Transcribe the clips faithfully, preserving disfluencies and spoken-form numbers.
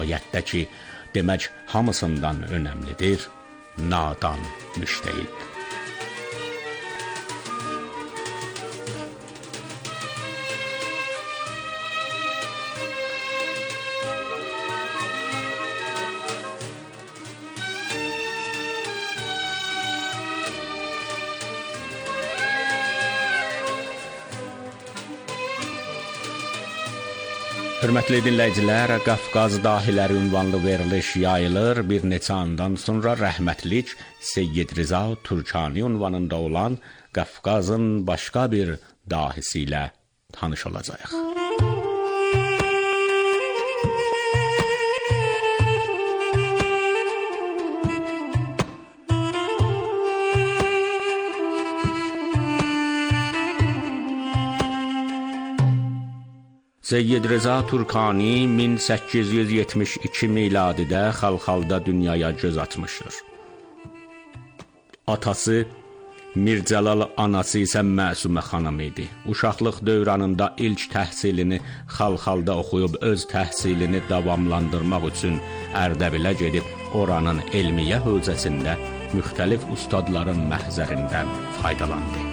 Ayətdə ki, demək hamısından önəmlidir, nadan müştəhid. Hörmətli dinləyicilər, Qafqaz dahiləri ünvanlı veriliş yayılır. Bir neçə andan sonra rəhmətlik Seyyid Rıza Turkani ünvanında olan Qafqazın başqa bir dahisi ilə tanış olacağıq. Seyyid Rıza Turkani min səkkiz yüz yetmiş iki miladidə Xalxalda dünyaya göz açmışdır. Atası Mir Cəlal, anası isə Məsumə xanım idi. Uşaqlıq dövranında ilk təhsilini Xalxalda oxuyub öz təhsilini davamlandırmaq üçün Ərdəbilə gedib oranın elmiyyə hövzəsində müxtəlif ustadların məhzərindən faydalandı.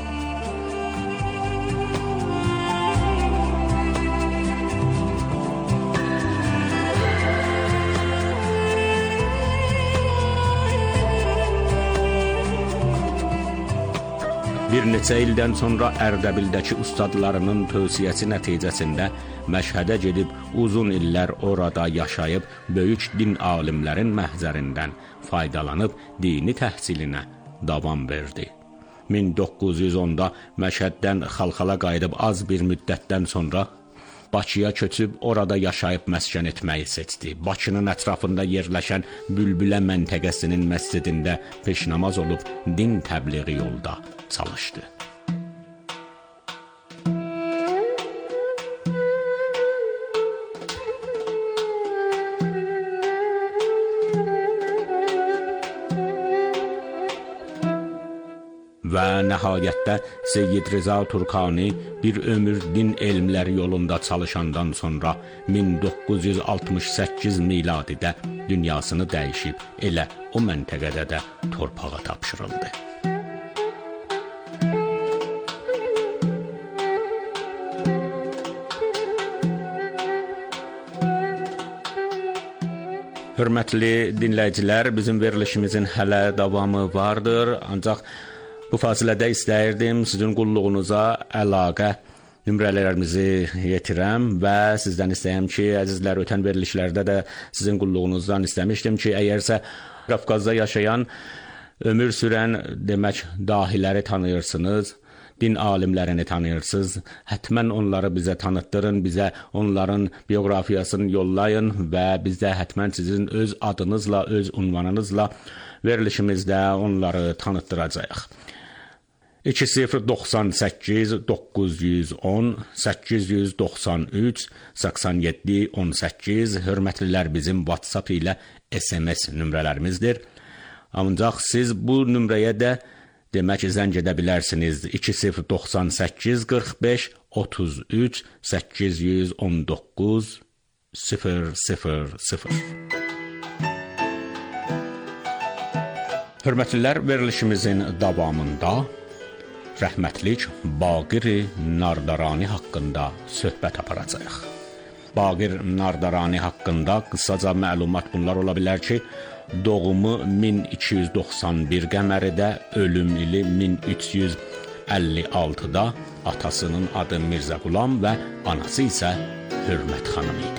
Bir neçə ildən sonra Ərdəbildəki ustadlarının tövsiyəsi nəticəsində Məşhədə gedib uzun illər orada yaşayıb böyük din alimlərin məhzərindən faydalanıb dini təhsilinə davam verdi. min doqquz yüz onda Məşhəddən Xalxala qayıdıb az bir müddətdən sonra Bakıya köçüb orada yaşayıb məskən etməyi seçdi. Bakının ətrafında yerləşən Bülbülə məntəqəsinin məscidində peşnamaz olub din təbliği yolda çalışdı. Və nəhayətdə Seyyid Rıza Turkani bir ömür din elmləri yolunda çalışandan sonra min doqquz yüz altmış səkkiz miladidə dünyasını dəyişib elə o məntəqədə də torpağa tapşırıldı. Hörmətli dinləyicilər, bizim verilişimizin hələ davamı vardır, ancaq bu fasilədə istəyirdim sizin qulluğunuza əlaqə nömrələrimizi yetirəm və sizdən istəyəm ki, əzizlər, ötən verilişlərdə də sizin qulluğunuzdan istəmişdim ki, əgərsə Qafqazda yaşayan, ömür sürən demək dahiləri tanıyırsınız, din alimlərini tanıyırsınız, həttəmən onları bizə tanıtdırın, bizə onların biografiyasını yollayın və bizə həttəmən sizin öz adınızla, öz ünvanınızla verilişimizdə onları tanıtdıracağıq. iki sıfır doxsan səkkiz doqquz yüz on səkkiz yüz doxsan üç səksən yeddi on səkkiz hörmətlilər bizim WhatsApp ilə S M S nömrələrimizdir. Ancaq siz bu nömrəyə də demək zəng edə bilərsiniz. iki sıfır doxsan səkkiz qırx beş otuz üç səkkiz yüz on doqquz sıfır sıfır sıfır. Hörmətlilər, verilişimizin davamında rəhmətlik Baqir-i Nardarani haqqında söhbət aparacağıq. Baqir Nardarani haqqında qısaca məlumat bunlar ola bilər ki, doğumu min iki yüz doxsan bir qəməridə, ölüm ili min üç yüz əlli altıda, atasının adı Mirzə Qulam və anası isə Hörmət xanım idi.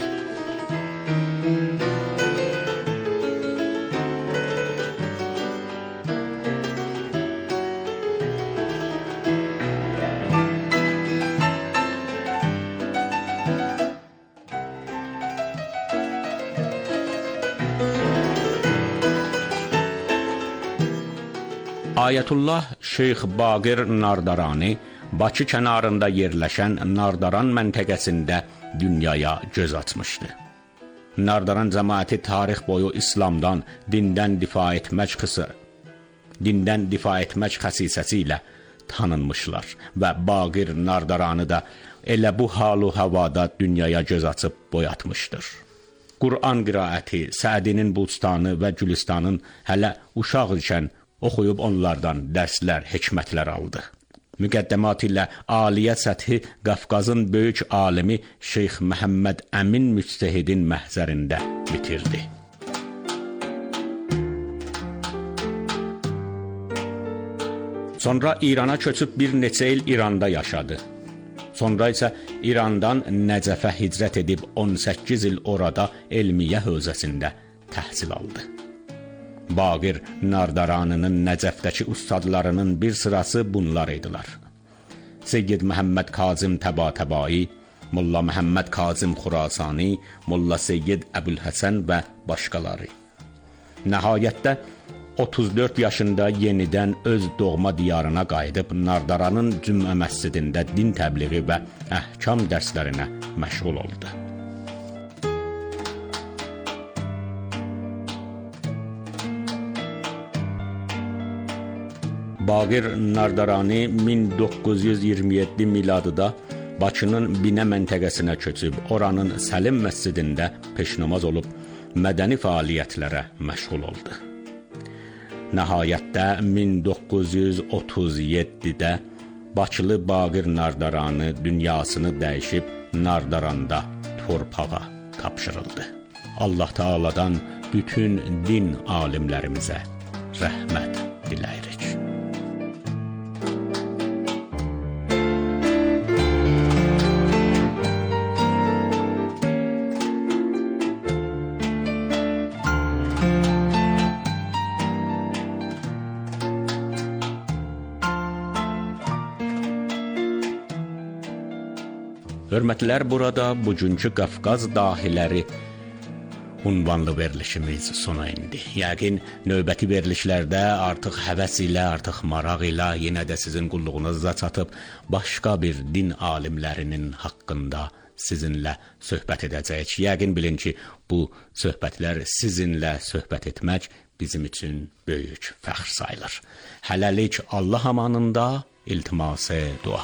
Ayətullah Şeyx Baqir Nardarani Bakı kənarında yerləşən Nardaran məntəqəsində dünyaya göz açmışdı. Nardaran cəmaəti tarix boyu İslamdan, dindən difa etmək xısı, dindən difa etmək xəsisəsi ilə tanınmışlar və Baqir Nardaranı da elə bu halu havada dünyaya göz açıb boyatmışdır. Qur'an qiraəti, Səədinin Bulstanı və Gülüstanın hələ uşaq ikən oxuyub onlardan dərslər, hikmətlər aldı. Müqəddəmat ilə aliyyət səthi Qafqazın böyük alimi Şeyx Məhəmməd Əmin Müctəhidin məhzərində bitirdi. Sonra İrana köçüb bir neçə il İranda yaşadı. Sonra isə İrandan Nəcəfə hicrət edib on səkkiz il orada elmiyyə hövzəsində təhsil aldı. Baqir Nardaranının Nəcəfdəki ustadlarının bir sırası bunlar idilər. Seyyid Məhəmməd Kazım Təbatəbai, Molla Məhəmməd Kazım Xurasani, Molla Seyyid Əbülhəsən və başqaları. Nəhayətdə otuz dörd yaşında yenidən öz doğma diyarına qayıdıb Nardaranın Cümə məscidində din təbliği və əhkam dərslərinə məşğul oldu. Baqir Nardarani min doqquz yüz iyirmi yeddi miladıda Bakının Binə məntəqəsinə köçüb oranın Səlim məscidində peşnamaz olub mədəni fəaliyyətlərə məşğul oldu. Nəhayətdə min doqquz yüz otuz yeddidə Bakılı Baqir Nardaranı dünyasını dəyişib Nardaranda torpağa tapşırıldı. Allah Teala'dan bütün din alimlərimizə rəhmət diləyirik. Hörmətlilər, burada bugünkü Qafqaz dahiləri unvanlı verilişimiz sona indi. Yəqin növbəti verilişlərdə artıq həvəs ilə, artıq maraq ilə yenə də sizin qulluğunuzda çatıb başqa bir din alimlərinin haqqında sizinlə söhbət edəcəyik. Yəqin bilin ki, bu söhbətlər sizinlə söhbət etmək bizim üçün böyük fəxr sayılır. Hələlik Allah amanında, iltiması dua.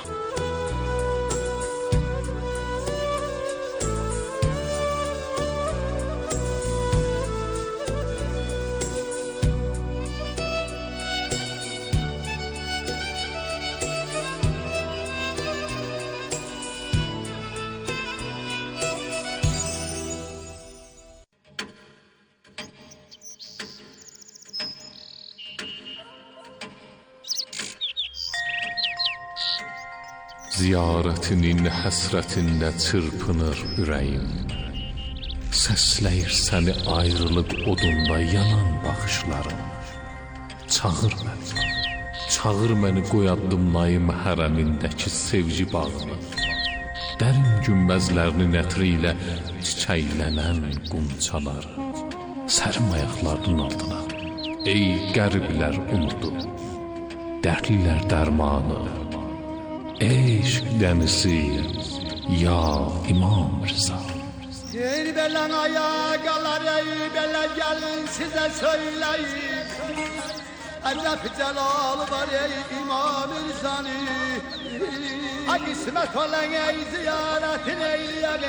Ziyarətinin həsrətində çırpınır ürəyim. Səsləyir səni ayrılıq odunda yanan baxışlarım. Çağır məni, çağır məni qoyaddım naim hərəmindəki sevgi bağına. Dərin günbəzlərinin ətri ilə çiçəklənən qunçalar. Sərim ayaqlarının altına, ey qəriblər umudu, dərdlilər dərmanı. Eşq dənizi, ya İmam Rıza. Ey belən ayaqalar, ey belə gəlin sizə söyləyim. Əcəb cəlalı var ey İmam Rızanı. Ha qismət olan ey ziyarətin eyləyək.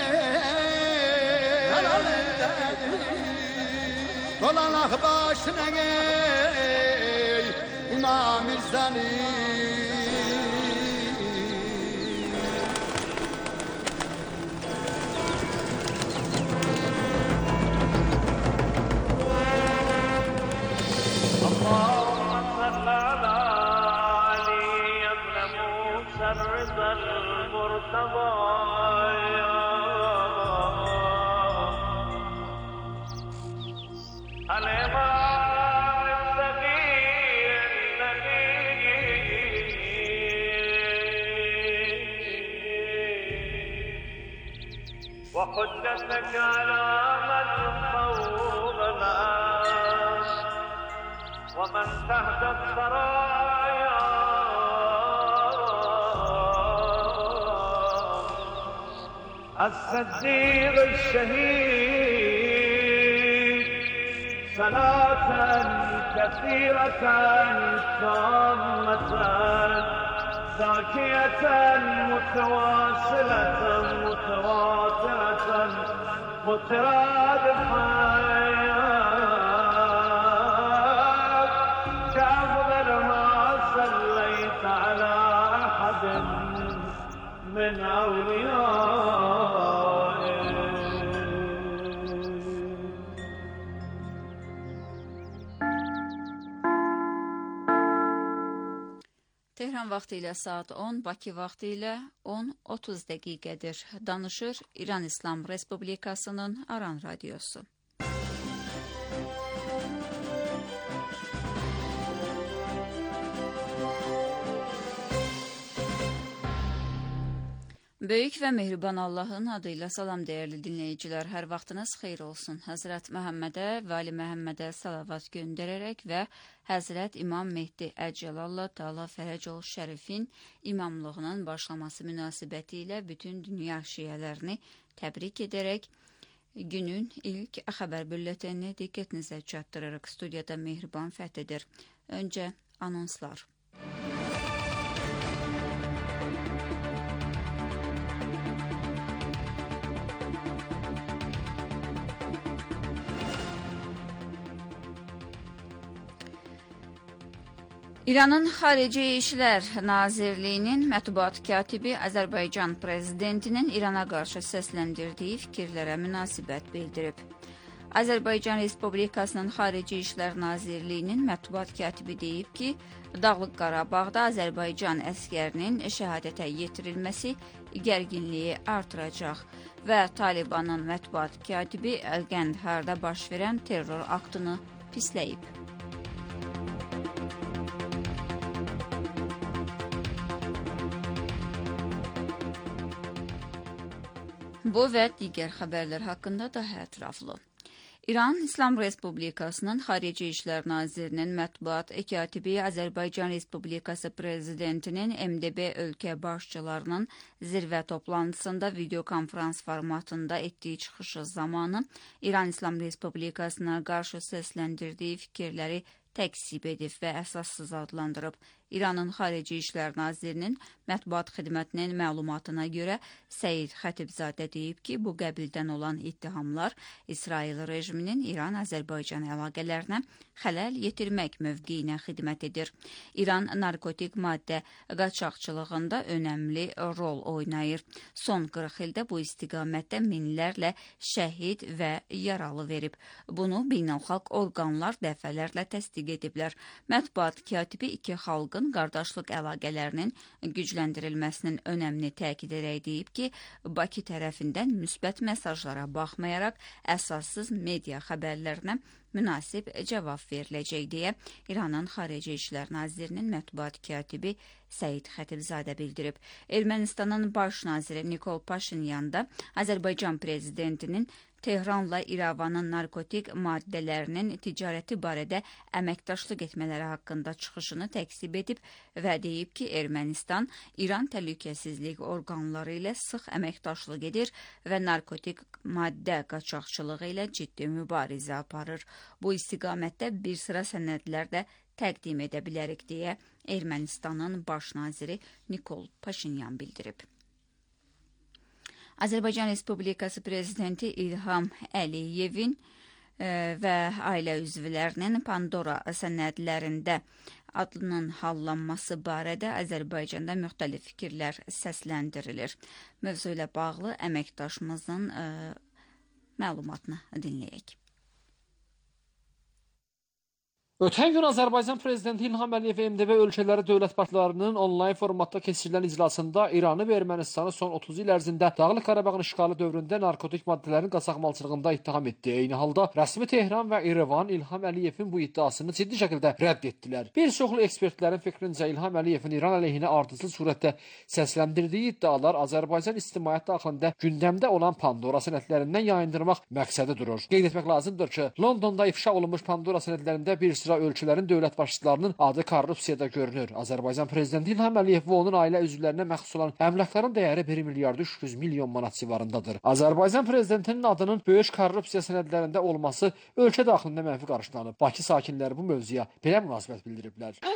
Dolanaq başına ey İmam Rızanı. وحجتك على من فوقنا ومن تحت الثرايا الصديق الشهيد صلاة كثيرة تامة زاكية متواصلة متواترة وتراد بحياك كأفضل ما صليت على أحد من أوليائك. Tehran vaxtı ilə saat on, Bakı vaxtı ilə on otuz dəqiqədir. Danışır İran İslam Respublikasının Aran Radiosu. Böyük və mehriban Allahın adıyla salam dəyərli dinləyicilər, hər vaxtınız xeyir olsun. Həzrət Məhəmmədə və Ali Məhəmmədə salavat göndərərək və Həzrət İmam Mehdi Əcəlallah Taala Fərəcol Şərifin imamlığının başlaması münasibəti ilə bütün dünya şiələrini təbrik edərək günün ilk xəbər bülletenini diqqətinizə çatdırırıq. Studiyada Mehriban Fəthidir. Öncə anonslar. İranın Xarici İşlər Nazirliyinin mətbuat katibi Azərbaycan prezidentinin İrana qarşı səsləndirdiyi fikirlərə münasibət bildirib. Azərbaycan Respublikasının Xarici İşlər Nazirliyinin mətbuat katibi deyib ki, Dağlıq Qarabağda Azərbaycan əskərinin şəhadətə yetirilməsi gərginliyi artıracaq və Talibanın mətbuat katibi Qəndharda baş verən terror aktını pisləyib. Bu və digər xəbərlər haqqında daha ətraflı. İran İslam Respublikasının Xarici İşlər Nazirinin mətbuat katibi Azərbaycan Respublikası prezidentinin M D B ölkə başçılarının zirvə toplantısında videokonferans formatında etdiyi çıxışı zamanı İran İslam Respublikasına qarşı səsləndirdiyi fikirləri təksib edib və əsassız adlandırıb. İranın Xarici İşlər Nazirinin mətbuat xidmətinin məlumatına görə Səid Xətibzadə deyib ki, bu qəbildən olan ittihamlar İsrail rejiminin İran-Azərbaycan əlaqələrinə xələl yetirmək mövqeyinə xidmət edir. İran narkotik maddə qaçaqçılığında önəmli rol oynayır. Son qırx ildə bu istiqamətdə minlərlə şəhid və yaralı verib. Bunu beynəlxalq orqanlar dəfələrlə təsdiq ediblər. Mətbuat katibi iki xalqın qardaşlıq əlaqələrinin gücləndirilməsinin önəmini təkid edərək deyib ki, Bakı tərəfindən müsbət mesajlara baxmayaraq əsassız media xəbərlərinə münasib cavab veriləcək deyə İranın Xarici İşlər Nazirinin mətbuat katibi Səid Xətibzadə bildirib. Ermənistanın baş naziri Nikol Paşinyan da Azərbaycan prezidentinin Tehranla İrəvanın narkotik maddələrinin ticarəti barədə əməkdaşlıq etmələri haqqında çıxışını təksib edib və deyib ki, Ermənistan İran təhlükəsizlik orqanları ilə sıx əməkdaşlıq edir və narkotik maddə qaçaqçılığı ilə ciddi mübarizə aparır. Bu istiqamətdə bir sıra sənədlər də təqdim edə bilərik deyə Ermənistanın baş naziri Nikol Paşinyan bildirib. Azərbaycan Respublikası Prezidenti İlham Əliyevin e, və ailə üzvlərinin Pandora sənədlərində adının hallanması barədə Azərbaycanda müxtəlif fikirlər səsləndirilir. Mövzu ilə bağlı əməkdaşımızın e, məlumatını dinləyək. Ötən gün Azərbaycan Prezidenti İlham Əliyev M D B ölkələri dövlət başçılarının onlayn formatda keçirilən iclasında İranı və Ermənistanı son otuz il ərzində Dağlıq Qarabağın işğalı dövründə narkotik maddələrin qaçaqmalçılığında ittiham etdi. Eyni halda rəsmi Tehran və İrəvan İlham Əliyevin bu iddiasını ciddi şəkildə rədd etdilər. Bir çoxlu ekspertlərin fikrincə İlham Əliyevin İran əleyhinə ardıcıl surətdə səsləndirdiyi iddialar Azərbaycan ictimaiyyət daxilində gündəmdə olan Pandora sənədlərindən yayındırmaq məqsədi durur. Qeyd etmək lazımdır ki, Londonda ifşa olunmuş Pandora sənədlərində bir sıra ölkələrin dövlət başçılarının adı korrupsiyada görünür. Azərbaycan prezidenti İlham Əliyev və onun ailə üzvlərinə məxsus olan əmlakların dəyəri bir milyard üç yüz milyon manat civarındadır. Azərbaycan prezidentinin adının böyük korrupsiya sənədlərində olması ölkə daxilində mənfi qarşılanıb. Bakı sakinləri bu mövzuya belə münasibət bildiriblər. Bu qədər pulu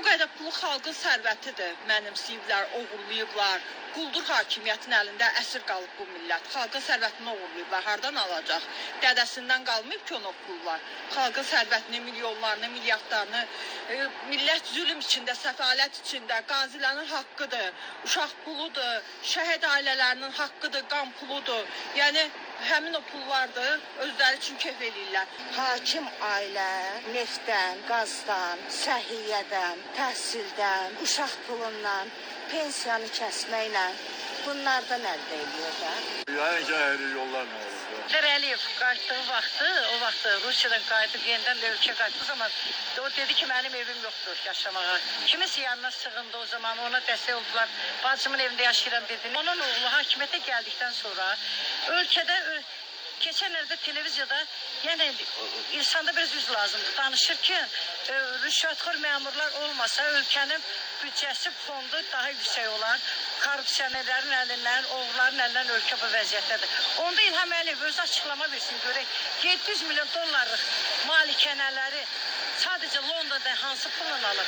bu xalqın sərvətidir. Mənimsəyiblər, oğurlayıblar. Quldur hakimiyyətin əlində əsir qalıb bu millət. Xalqın sərvətini oğurlayıblar. Hardan alacaq? Dədəsindən qalmayıb ki, onu pullar. Xalqın sərvətini, milyonlarını, milyardlarını, e, millət zülm içində, səfalət içində, qazilərin haqqıdır, uşaq puludur, şəhid ailələrinin haqqıdır, qan puludur. Yəni, həmin o pullardır, özləri üçün kef eləyirlər. Hakim ailə neftdən, qazdan, səhiyyədən, təhsildən, uşaq pulundan, pensiyanı kəsməklə bunlardan əldə ediyor da. Yəni ki, ayrı yollar nə olur? Əliyev qayıtdığı vaxtı, o vaxtı Rusiyadan qayıdıb yenidən ölkə qayıtdığı zaman o dedi ki, mənim evim yoxdur yaşamağa. Kimisi yanına sığındı o zaman, ona dəstək oldular. Bacımın evində yaşayıram dedi. Onun oğlu hakimiyyətə gəldikdən sonra ölkədə keçən ildə televiziyada, yəni insanda biraz üz lazımdır. Danışır ki, e, rüşvətxor məmurlar olmasa ölkənin büdcəsi, fondu daha yüksək olar. Korrupsiyanerlərin əlindən, oğulların əlindən ölkə bu vəziyyətdədir. Onda İlham Əliyev öz açıqlama versin, görək. yeddi yüz milyon dollarlıq malikənələri sadəcə Londonda hansı pulla alır?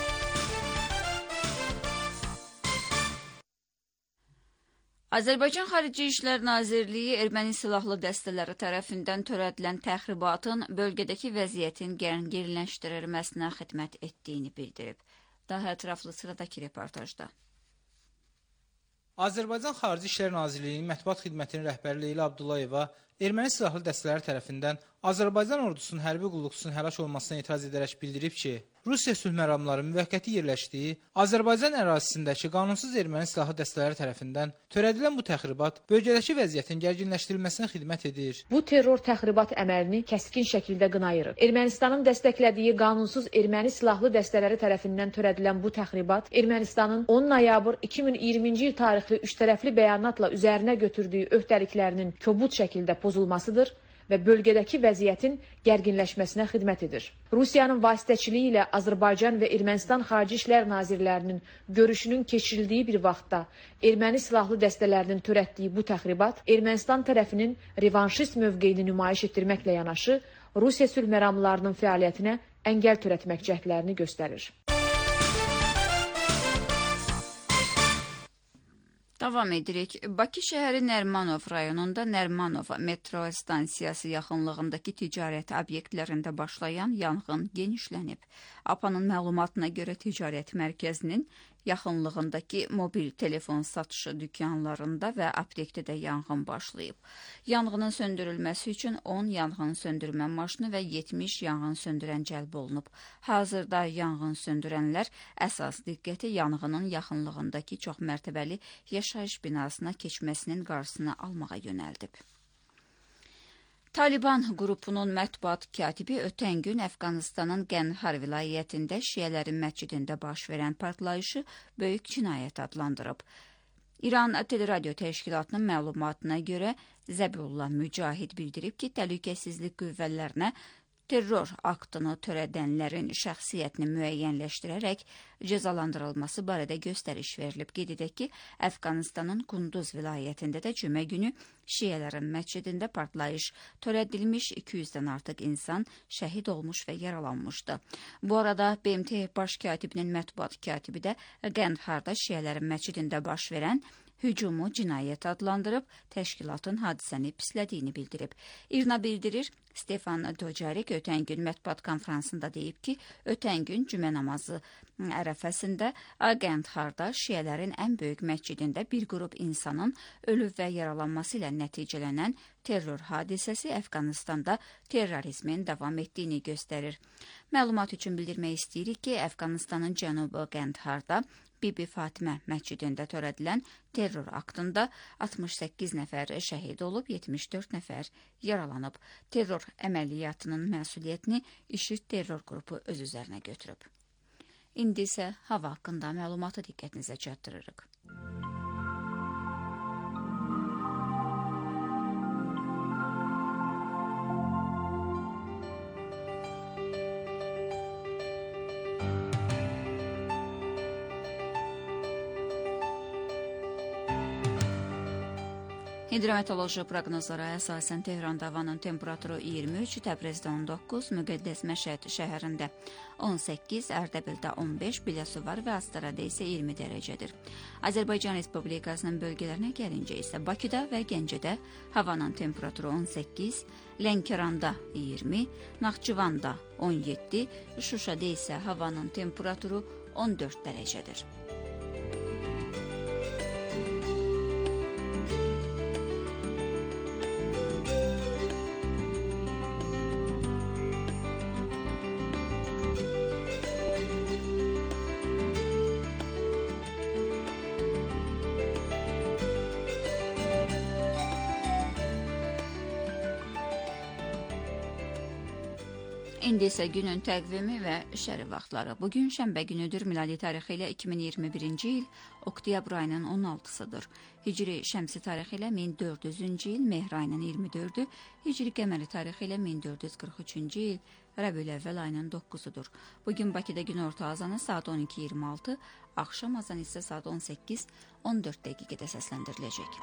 Azərbaycan Xarici İşlər Nazirliyi erməni silahlı dəstələri tərəfindən törədilən təxribatın bölgədəki vəziyyətin gərginləşdirilməsinə xidmət etdiyini bildirib. Daha ətraflı sıradakı reportajda. Azərbaycan Xarici İşlər Nazirliyinin mətbuat xidmətinin rəhbəri Leyla Abdullayeva erməni silahlı dəstələri tərəfindən Azərbaycan ordusunun hərbi qulluqçusunun həlak olmasına etiraz edərək bildirib ki, Rusiya sülh məramları müvəqqəti yerləşdiyi Azərbaycan ərazisindəki qanunsuz erməni silahlı dəstələri tərəfindən törədilən bu təxribat bölgədəki vəziyyətin gərginləşdirilməsinə xidmət edir. Bu terror təxribat əməlini kəskin şəkildə qınayırıq. Ermənistanın dəstəklədiyi qanunsuz erməni silahlı dəstələri tərəfindən törədilən bu təxribat Ermənistanın on noyabr iki min iyirminci il tarixli üçtərəfli bəyanatla üzərinə götürdüyü öhdəliklərinin kobud şəkildə pozulmasıdır və bölgədəki vəziyyətin gərginləşməsinə xidmət edir. Rusiyanın vasitəçiliyi ilə Azərbaycan və Ermənistan Xarici İşlər Nazirlərinin görüşünün keçirildiyi bir vaxtda erməni silahlı dəstələrinin törətdiyi bu təxribat Ermənistan tərəfinin revanşist mövqeyini nümayiş etdirməklə yanaşı, Rusiya sülh məramlarının fəaliyyətinə əngəl törətmək cəhdlərini göstərir. Davam edirik. Bakı şəhəri Nərmanov rayonunda Nərmanov metro stansiyası yaxınlığındakı ticarət obyektlərində başlayan yanğın genişlənib. A P A-nın məlumatına görə ticarət mərkəzinin yaxınlığındakı mobil telefon satışı dükkanlarında və aptekdə də yanğın başlayıb. Yanğının söndürülməsi üçün on yanğın söndürmə maşını və yetmiş yanğın söndürən cəlb olunub. Hazırda yanğın söndürənlər əsas diqqəti yanğının yaxınlığındakı çox mərtəbəli yaşayış binasına keçməsinin qarşısını almağa yönəldib. Taliban qrupunun mətbuat katibi ötən gün Əfqanistanın Qəndhar vilayətində şiələrin məscidində baş verən partlayışı böyük cinayət adlandırıb. İran Teleradio Təşkilatının məlumatına görə Zəbullah Mücahid bildirib ki, təhlükəsizlik qüvvələrinə terror aktını törədənlərin şəxsiyyətini müəyyənləşdirərək cəzalandırılması barədə göstəriş verilib. Qeyd edək ki, Əfqanistanın Qunduz vilayətində də cümə günü şiələrin məscidində partlayış törədilmiş, iki yüzdən artıq insan şəhid olmuş və yaralanmışdı. Bu arada B M T baş katibinin mətbuat katibi də Qəndharda şiələrin məscidində baş verən hücumu cinayət adlandırıb, təşkilatın hadisəni pislədiyini bildirib. İRNA bildirir, Stefan Dujarric ötən gün mətbuat konferansında deyib ki, ötən gün cümə namazı ərəfəsində Qəndharda şiələrin ən böyük məscidində bir qrup insanın ölüb və yaralanması ilə nəticələnən terror hadisəsi Əfqanistanda terrorizmin davam etdiyini göstərir. Məlumat üçün bildirmək istəyirik ki, Əfqanistanın cənubu Qəndharda Bibi Fatimə məscidində törədilən terror aktında altmış səkkiz nəfər şəhid olub, yetmiş dörd nəfər yaralanıb. Terror əməliyyatının məsuliyyətini IŞİD terror qrupu öz üzərinə götürüb. İndi isə hava haqqında məlumatı diqqətinizə çatdırırıq. Hidrometeoroloji proqnozlara əsasən Tehranda havanın temperaturu iyirmi üç, Təbrizdə on doqquz, Müqəddəs Məşəd şəhərində on səkkiz, Ərdəbildə on beş, Biləsuvar və Astarada isə iyirmi dərəcədir. Azərbaycan Respublikasının bölgələrinə gəlincə isə Bakıda və Gəncədə havanın temperaturu on səkkiz, Lənkəranda iyirmi, Naxçıvanda on yeddi, Şuşada isə havanın temperaturu on dörd dərəcədir. İndi isə günün təqvimi və şəri vaxtları. Bugün şənbə günüdür, miladi tarixi ilə iki min iyirmi birinci il, oktyabr ayının on altısıdır. Hicri şəmsi tarixi ilə min dörd yüzüncü il, mehr ayının iyirmi dördü, hicri qəməri tarixi ilə min dörd yüz qırx üçüncü il, Rəbiül-əvvəl ayının doqquzudur. Bugün Bakıda gün orta azanı saat on iki iyirmi altı, axşam azanı isə saat on səkkiz on dörd dəqiqədə səsləndiriləcək.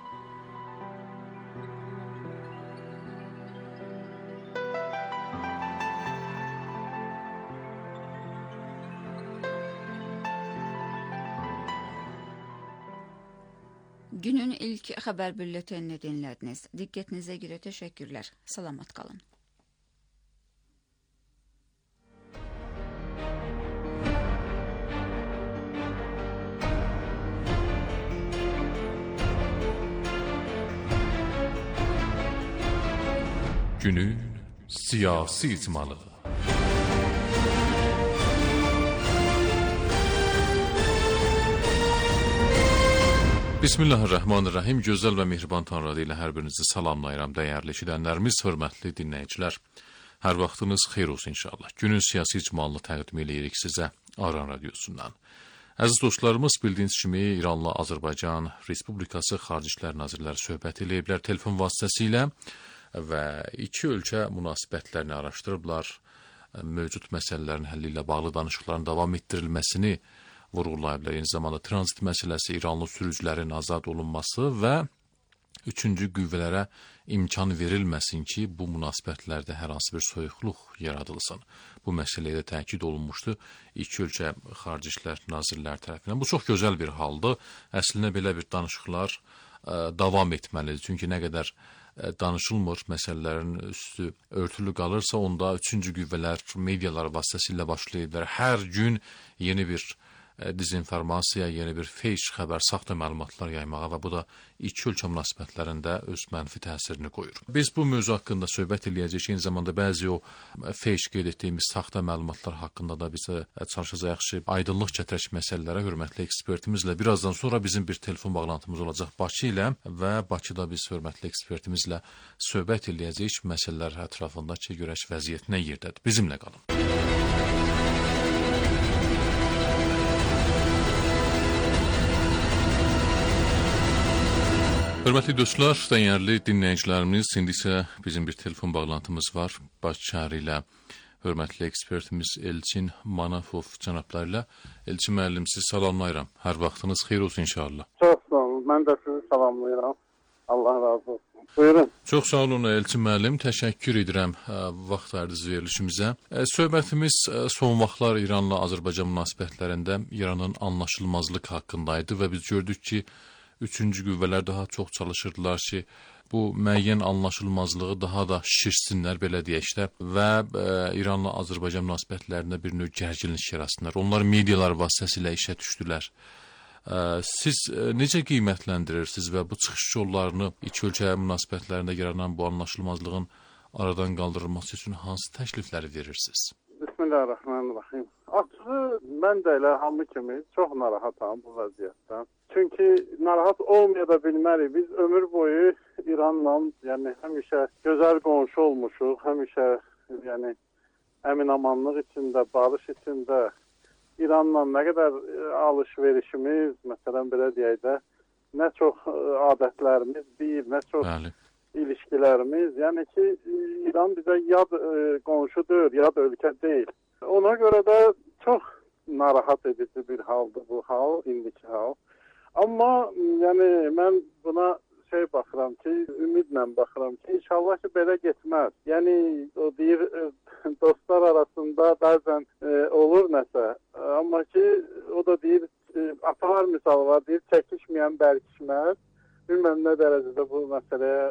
Günün ilk xəbər bülletenini dinlədiniz. Diqqətinizə görə təşəkkürlər. Salamat qalın. Günün siyasi icmalı. Bismillahirrahmanirrahim. Gözəl və mehriban Tanrı ilə hər birinizi salamlayıram, dəyərli eşidənlərimiz, hörmətli dinləyicilər. Hər vaxtınız xeyir olsun inşallah. Günün siyasi icmalını təqdim edirik sizə Aran radiosundan. Əziz dostlarımız, bildiyiniz kimi İranla Azərbaycan Respublikası Xarici İşlər Nazirləri söhbət eləyiblər telefon vasitəsilə və iki ölkə münasibətlərini araşdırıblar. Mövcud məsələlərin həlli ilə bağlı danışıqların davam etdirilməsini vurğulayıblar. Eyni zamanda tranzit məsələsi, İranlı sürücülərin azad olunması və üçüncü qüvvələrə imkan verilməsin ki, bu münasibətlərdə hər hansı bir soyuqluq yaradılsın. Bu məsələyə də təkid olunmuşdu iki ölkə Xarici İşlər Nazirləri tərəfindən. Bu çox gözəl bir haldır. Əslində belə bir danışıqlar ə, davam etməlidir. Çünki nə qədər ə, danışılmır, məsələlərin üstü örtülü qalırsa, onda üçüncü qüvvələr medialar vasitəsilə başlayırlar. Hər gün yeni bir dezinformasiya, yeni bir feyş xəbər, saxta məlumatlar yaymağa və bu da iki ölkə münasibətlərində öz mənfi təsirini qoyur. Biz bu mövzu haqqında söhbət eləyəcəyik. Eyni zamanda bəzi o feyş qeyd etdiyimiz saxta məlumatlar haqqında da bizə çalışacağıq ki, aydınlıq gətirək məsələlərə hörmətli ekspertimizlə. Birazdan sonra bizim bir telefon bağlantımız olacaq Bakı ilə və Bakıda biz hörmətli ekspertimizlə söhbət eləyəcəyik məsələlər ətrafında ki, görək vəziyyət nə yerdədir. Bizimlə qalın. Hörmətli dostlar, dəyərli dinləyicilərimiz, indi isə bizim bir telefon bağlantımız var. Bakı ilə hörmətli ekspertimiz Elçin Manafov cənabları ilə. Elçin müəllim, sizi salamlayıram. Hər vaxtınız xeyir olsun inşallah. Çox sağ olun, mən də sizi salamlayıram. Allah razı olsun. Buyurun. Çox sağ olun Elçin müəllim, təşəkkür edirəm vaxt ayırdınız verilişimizə. Söhbətimiz son vaxtlar İranla Azərbaycan münasibətlərində İranın anlaşılmazlıq haqqındaydı və biz gördük ki, üçüncü qüvvələr daha çox çalışırdılar ki, bu müəyyən anlaşılmazlığı daha da şişirsinlər, belə deyək də, və e, İranla Azərbaycan münasibətlərində bir növ gərginlik yaratsınlar. Onlar medialar vasitəsilə işə düşdülər. E, siz e, necə qiymətləndirirsiniz və bu çıxış yollarını iki ölkə münasibətlərində yaranan bu anlaşılmazlığın aradan qaldırılması üçün hansı təklifləri verirsiniz? Bismillahirrahmanirrahim. Açığı, mən də elə hamı kimi çox narahatam bu vəziyyətdən. Çünki narahat olmaya da bilmərik. Biz ömür boyu İranla, yəni həmişə gözəl qonşu olmuşuq, həmişə yəni əmin-amanlıq içində, barış içində İranla nə qədər alış-verişimiz, məsələn belə deyək də, nə çox adətlərimiz bir, nə çox Bəli. ilişkilərimiz, yəni ki, İran bizə yad qonşu deyil, yad ölkə deyil. Ona görə də çox narahat edici bir haldır bu hal, indiki hal. Amma yəni mən buna şey baxıram ki, ümidlə baxıram ki, inşallah ki, belə getməz. Yəni, o deyir, dostlar arasında bəzən e, olur nəsə. Amma ki, o da deyir, e, atalar misalı var, deyir, çəkişməyən bərkişməz. Bilməm nə dərəcədə bu məsələyə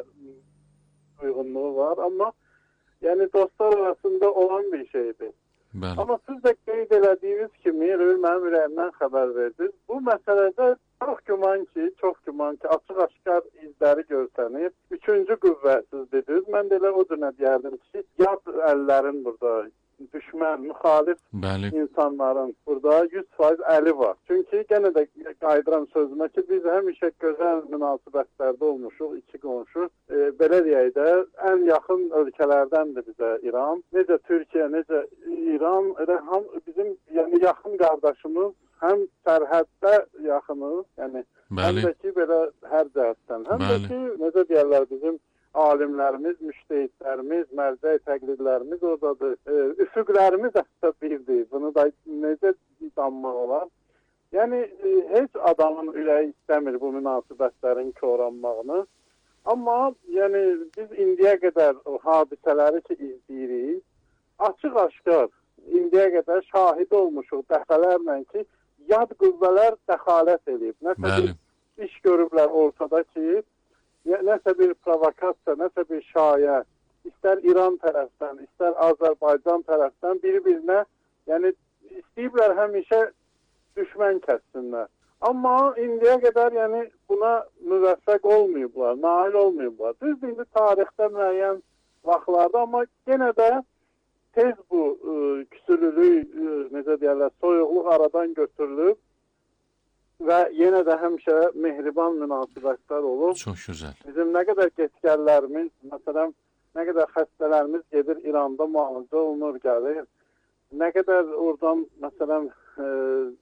uyğunluğu var, amma yəni dostlar arasında olan bir şeydir. Bəli. Amma siz də qeyd elədiyiniz kimi, elə mənim ürəyimdən xəbər verdiniz. Bu məsələdə çox güman ki, çox güman ki, açıq-aşkar izləri görsənib, üçüncü qüvvə siz dediniz. Mən də elə o cürə deyərdim ki, yad əllərin burada, düşmən, müxalif Bəli. insanların burada yüz faiz əli var. Çünki yenə də qayıdıram sözümə ki, biz həmişə gözəl münasibətlərdə olmuşuq, iki qonşu. E, belə deyək də, ən yaxın ölkələrdəndir bizə İran. Necə Türkiyə, necə İran, elə ham bizim yəni yaxın qardaşımız, həm sərhəddə yaxınız, yəni Bəli. həm də ki, belə hər cəhətdən. Həm Bəli. də ki, necə deyərlər bizim alimlərimiz, müştəhidlərimiz, mərcə təqlidlərimiz oradadır. E, üfüqlərimiz əsas birdir. Bunu da necə danmaq olar? Yəni, e, heç adamın ürəyi istəmir bu münasibətlərin koranmağını. Amma yəni, biz indiyə qədər o hadisələri ki, izləyirik, açıq-aşkar indiyə qədər şahid olmuşuq dəfələrlə ki, yad qüvvələr dəxalət edib. Nəsə bir iş görüblər ortada ki, nəsə bir provokasiya, nəsə bir şayə, istər İran tərəfdən, istər Azərbaycan tərəfdən bir-birinə, yəni istəyiblər həmişə düşmən kəssinlər. Amma indiyə qədər yəni buna müvəffəq olmayıblar, nail olmayıblar. Düzdür, indi tarixdə müəyyən vaxtlarda, amma yenə də tez bu ə, küsülülük, ə, necə deyərlər, soyuqluq aradan götürülüb və yenə də həmişə mehriban münasibətlər olub. Çox gözəl. Bizim nə qədər getgəllərimiz, məsələn, nə qədər xəstələrimiz gedir İranda müalicə olunur, gəlir. Nə qədər oradan, məsələn, e,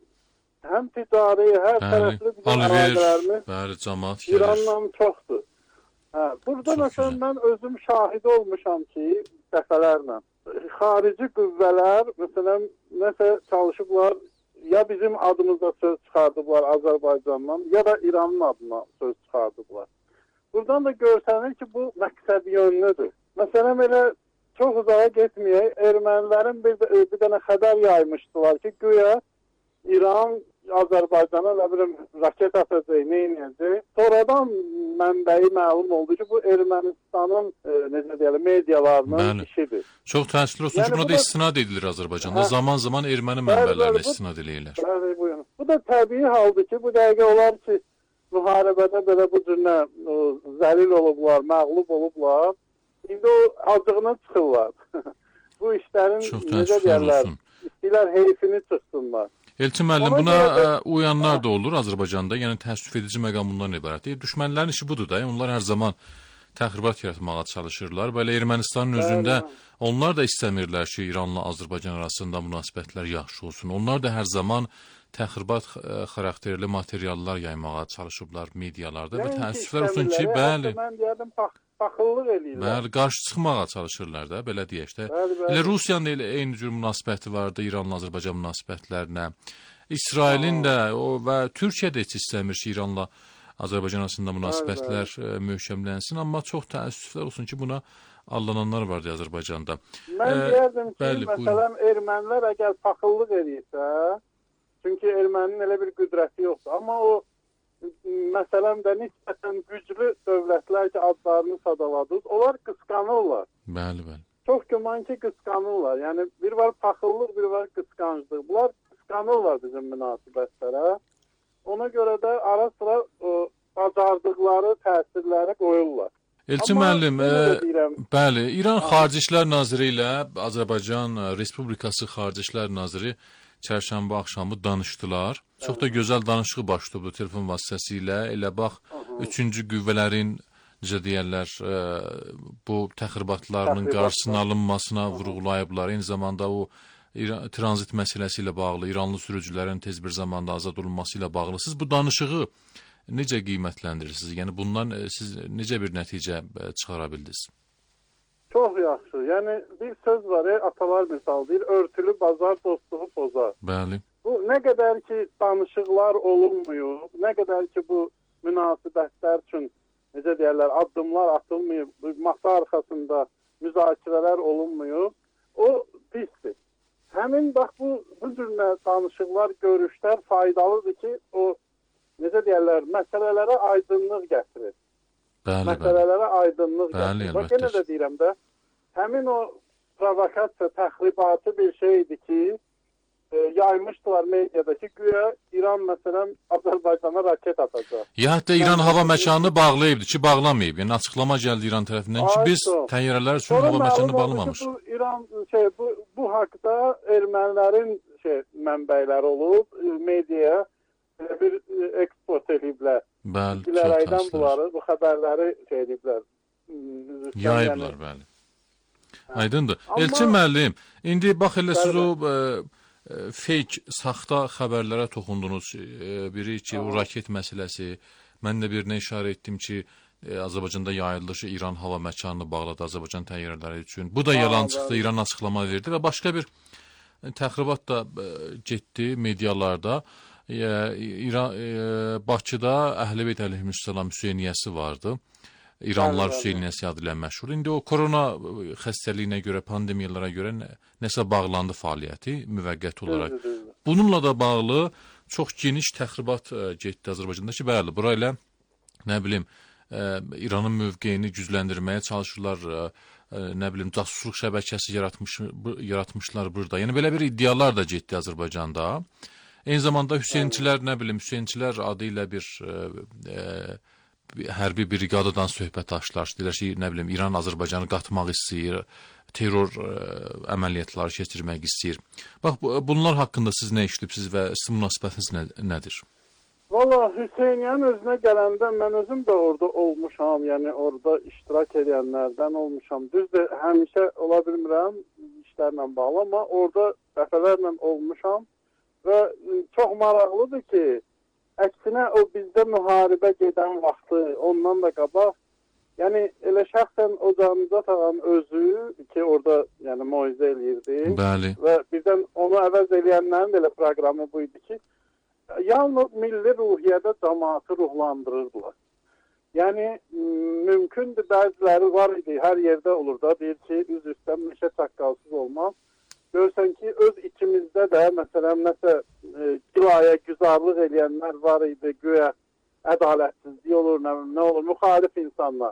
həm ticari, hər tərəfli bizim əlaqələrimiz bəli, cəmaət gəlir. İranla çoxdur. Hə, burada Çox məsələn, güzel. mən özüm şahid olmuşam ki, dəfələrlə. Xarici qüvvələr, məsələn, nəsə çalışıblar, ya bizim adımızda söz çıxardıblar Azərbaycandan, ya da İranın adına söz çıxardıblar. Buradan da görsənir ki, bu məqsəd yönlüdür. Məsələn, elə çox uzağa getməyək, ermənilərin bir, bir dənə xəbər yaymışdılar ki, güya İran Azərbaycana nə bilim raket atacaq, nə edəcək. Sonradan mənbəyi məlum oldu ki, bu Ermənistanın e, necə deyəlim, medialarının Bəli. işidir. Çox təəssüflü olsun Yəni ki, buna bu da da- istinad edilir Azərbaycanda. Hə. Zaman-zaman erməni Bəli, mənbələrinə bəli, bu- istinad edirlər. Bəli, buyurun. Bu da təbii haldır ki, bu dəqiqə olar ki, müharibədə belə bu cürlə o, zəlil olublar, məğlub olublar. İndi o acığına çıxırlar. Bu işlərin Çox necə təəssüflər deyərlər, olsun. istəyirlər heyfini çıxsınlar. Elçin müəllim, Ona buna görə də- ə, uyanlar da olur Azərbaycanda. Yəni təəssüf edici məqam bundan ibarətdir. Düşmənlərin işi budur da. Onlar hər zaman təxribat yaratmağa çalışırlar. Belə Ermənistanın özündə onlar da istəmirlər ki, İranla Azərbaycan arasında münasibətlər yaxşı olsun. Onlar da hər zaman təxribat ə, xarakterli materiallar yaymağa çalışıblar medialarda və Nəinki təəssüflər olsun ki, istəmirlər, bəli, hətta mən deyərdim, pax, paxıllıq eləyirlər. bəli, qarşı çıxmağa çalışırlar da, belə deyək də. Bəli, bəli. Elə Rusiyanın da elə eyni cür münasibəti vardı İranla Azərbaycan münasibətlərinə. İsrailin də o və Türkiyə də heç istəmir ki, İranla Azərbaycan arasında münasibətlər ə, möhkəmlənsin, amma çox təəssüflər olsun ki, buna allananlar vardı Azərbaycanda. Mən Ə, deyərdim ki, bəli, buyurun. məsələn, ermənilər əgər paxıllıq eləyirsə, çünki erməninin elə bir qüdrəti yoxdur. Amma o, məsələn də nisbətən güclü dövlətlər ki, adlarını sadaladınız, onlar qısqanırlar. Bəli, bəli. Çox güman ki, qısqanırlar. Yəni, bir var paxıllıq, bir var qısqanclıq. Bunlar qısqanırlar bizim münasibətlərə. Ona görə də ara sıra o, bacardıqları təsirləri qoyurlar. Elçin Amma müəllim, yenə də ə, deyirəm, bəli, İran Xarici İşlər Naziri ilə Azərbaycan ə, Respublikası Xarici İşlər Naziri çərşənbə axşamı danışdılar. Çox da gözəl danışıq baş tutdu telefon vasitəsilə. Elə bax, üçüncü qüvvələrin necə deyərlər, ə, bu təxribatlarının Təxribatlar. qarşısının alınmasına vurğulayıblar. Eyni zamanda o İran, tranzit məsələsi ilə bağlı, İranlı sürücülərin tez bir zamanda azad olunması ilə bağlı. Siz bu danışığı necə qiymətləndirirsiniz? Yəni bundan ə, siz necə bir nəticə ə, çıxara bildiniz? çox yaxşı. Yəni, bir söz var, e, atalar misal deyir, örtülü bazar dostluğu pozar. Bəli. Bu nə qədər ki danışıqlar olunmuyor, nə qədər ki bu münasibətlər üçün necə deyirlər, addımlar atılmayıb, masa arxasında müzakirələr olunmuyor. O pisdir. Həmin bax bu, bu cür danışıqlar, görüşlər faydalıdır ki, o necə deyirlər, məsələlərə aydınlıq gətirir. Bəli, məsələlərə aydınlıq bəli, gətirir. Bax, yenə də deyirəm də, həmin o provokasiya, təxribatı bir şeydir ki, e, yaymışdılar mediada ki, güya İran məsələn Azərbaycana raket atacaq. Ya hətta İran hava məkanını bağlayıbdı ki, bağlamayıb. Yəni açıqlama gəldi İran tərəfindən ki, biz təyyarələr üçün hava məkanını bağlamamışıq. Bu İran şey bu bu haqqda ermənilərin şey mənbələri olub, mediaya bir eksport ediblər. Bəli, Diləraydan bunları, bu xəbərləri şey ediblər. Yayıblar, bəli. Aydındır. Elçin müəllim, indi bax elə siz o e, fake, saxta xəbərlərə toxundunuz. E, biri ki, o raket məsələsi. Mən də birinə işarə etdim ki, e, Azərbaycanda yayılışı İran hava məkanını bağladı Azərbaycan təyyarələri üçün. Bu da yalan çıxdı, İran açıqlama verdi və başqa bir təxribat da e, getdi medialarda. E, İran, e, Bakıda Əhl-i Beyt əleyhissalam Hüseyniyəsi vardı. İranlılar Hüseyniyəsi adı ilə məşhur. İndi o korona xəstəliyinə görə, pandemiyalara görə nə, nəsə bağlandı fəaliyyəti müvəqqəti olaraq. Bununla da bağlı çox geniş təxribat e, getdi Azərbaycanda ki, bəli, burayla nə bilim e, İranın mövqeyini gücləndirməyə çalışırlar, e, e, nə bilim casusluq şəbəkəsi yaratmış, yaratmışlar burada. Yəni belə bir iddialar da getdi Azərbaycanda. Eyni zamanda Hüseynçilər, nə bilim, Hüseynçilər adı ilə bir e, e, hərbi briqadadan söhbət açdılar. Deyirlər ki, nə bilim, İran Azərbaycanı qatmaq istəyir, terror ə, əməliyyatları keçirmək istəyir. Bax, bu, bunlar haqqında siz nə işləyibsiz və sizin münasibətiniz nə, nədir? Valla Hüseyniyyənin özünə gələndə mən özüm də orada olmuşam, yəni orada iştirak edənlərdən olmuşam. Düzdür, həmişə ola bilmirəm işlərlə bağlı, amma orada dəfələrlə olmuşam və çox maraqlıdır ki, əksinə o bizdə müharibə gedən vaxtı, ondan da qabaq, yəni elə şəxsən o Canizat ağanın özü ki, orada yəni moizə eləyirdi. Bəli. Və birdən onu əvəz eləyənlərin də elə proqramı bu idi ki, yalnız milli ruhiyyədə cəmaatı ruhlandırırdılar. Yəni, mümkündür, bəziləri var idi, hər yerdə olur da, deyir ki, üz üstdən meşə çaqqalsız olmaz. Görürsən ki, öz içimizdə də, məsələn, nəsə e, kilaya güzarlıq eləyənlər var idi, güya ədalətsizlik olur, nə, nə olur, müxalif insanlar.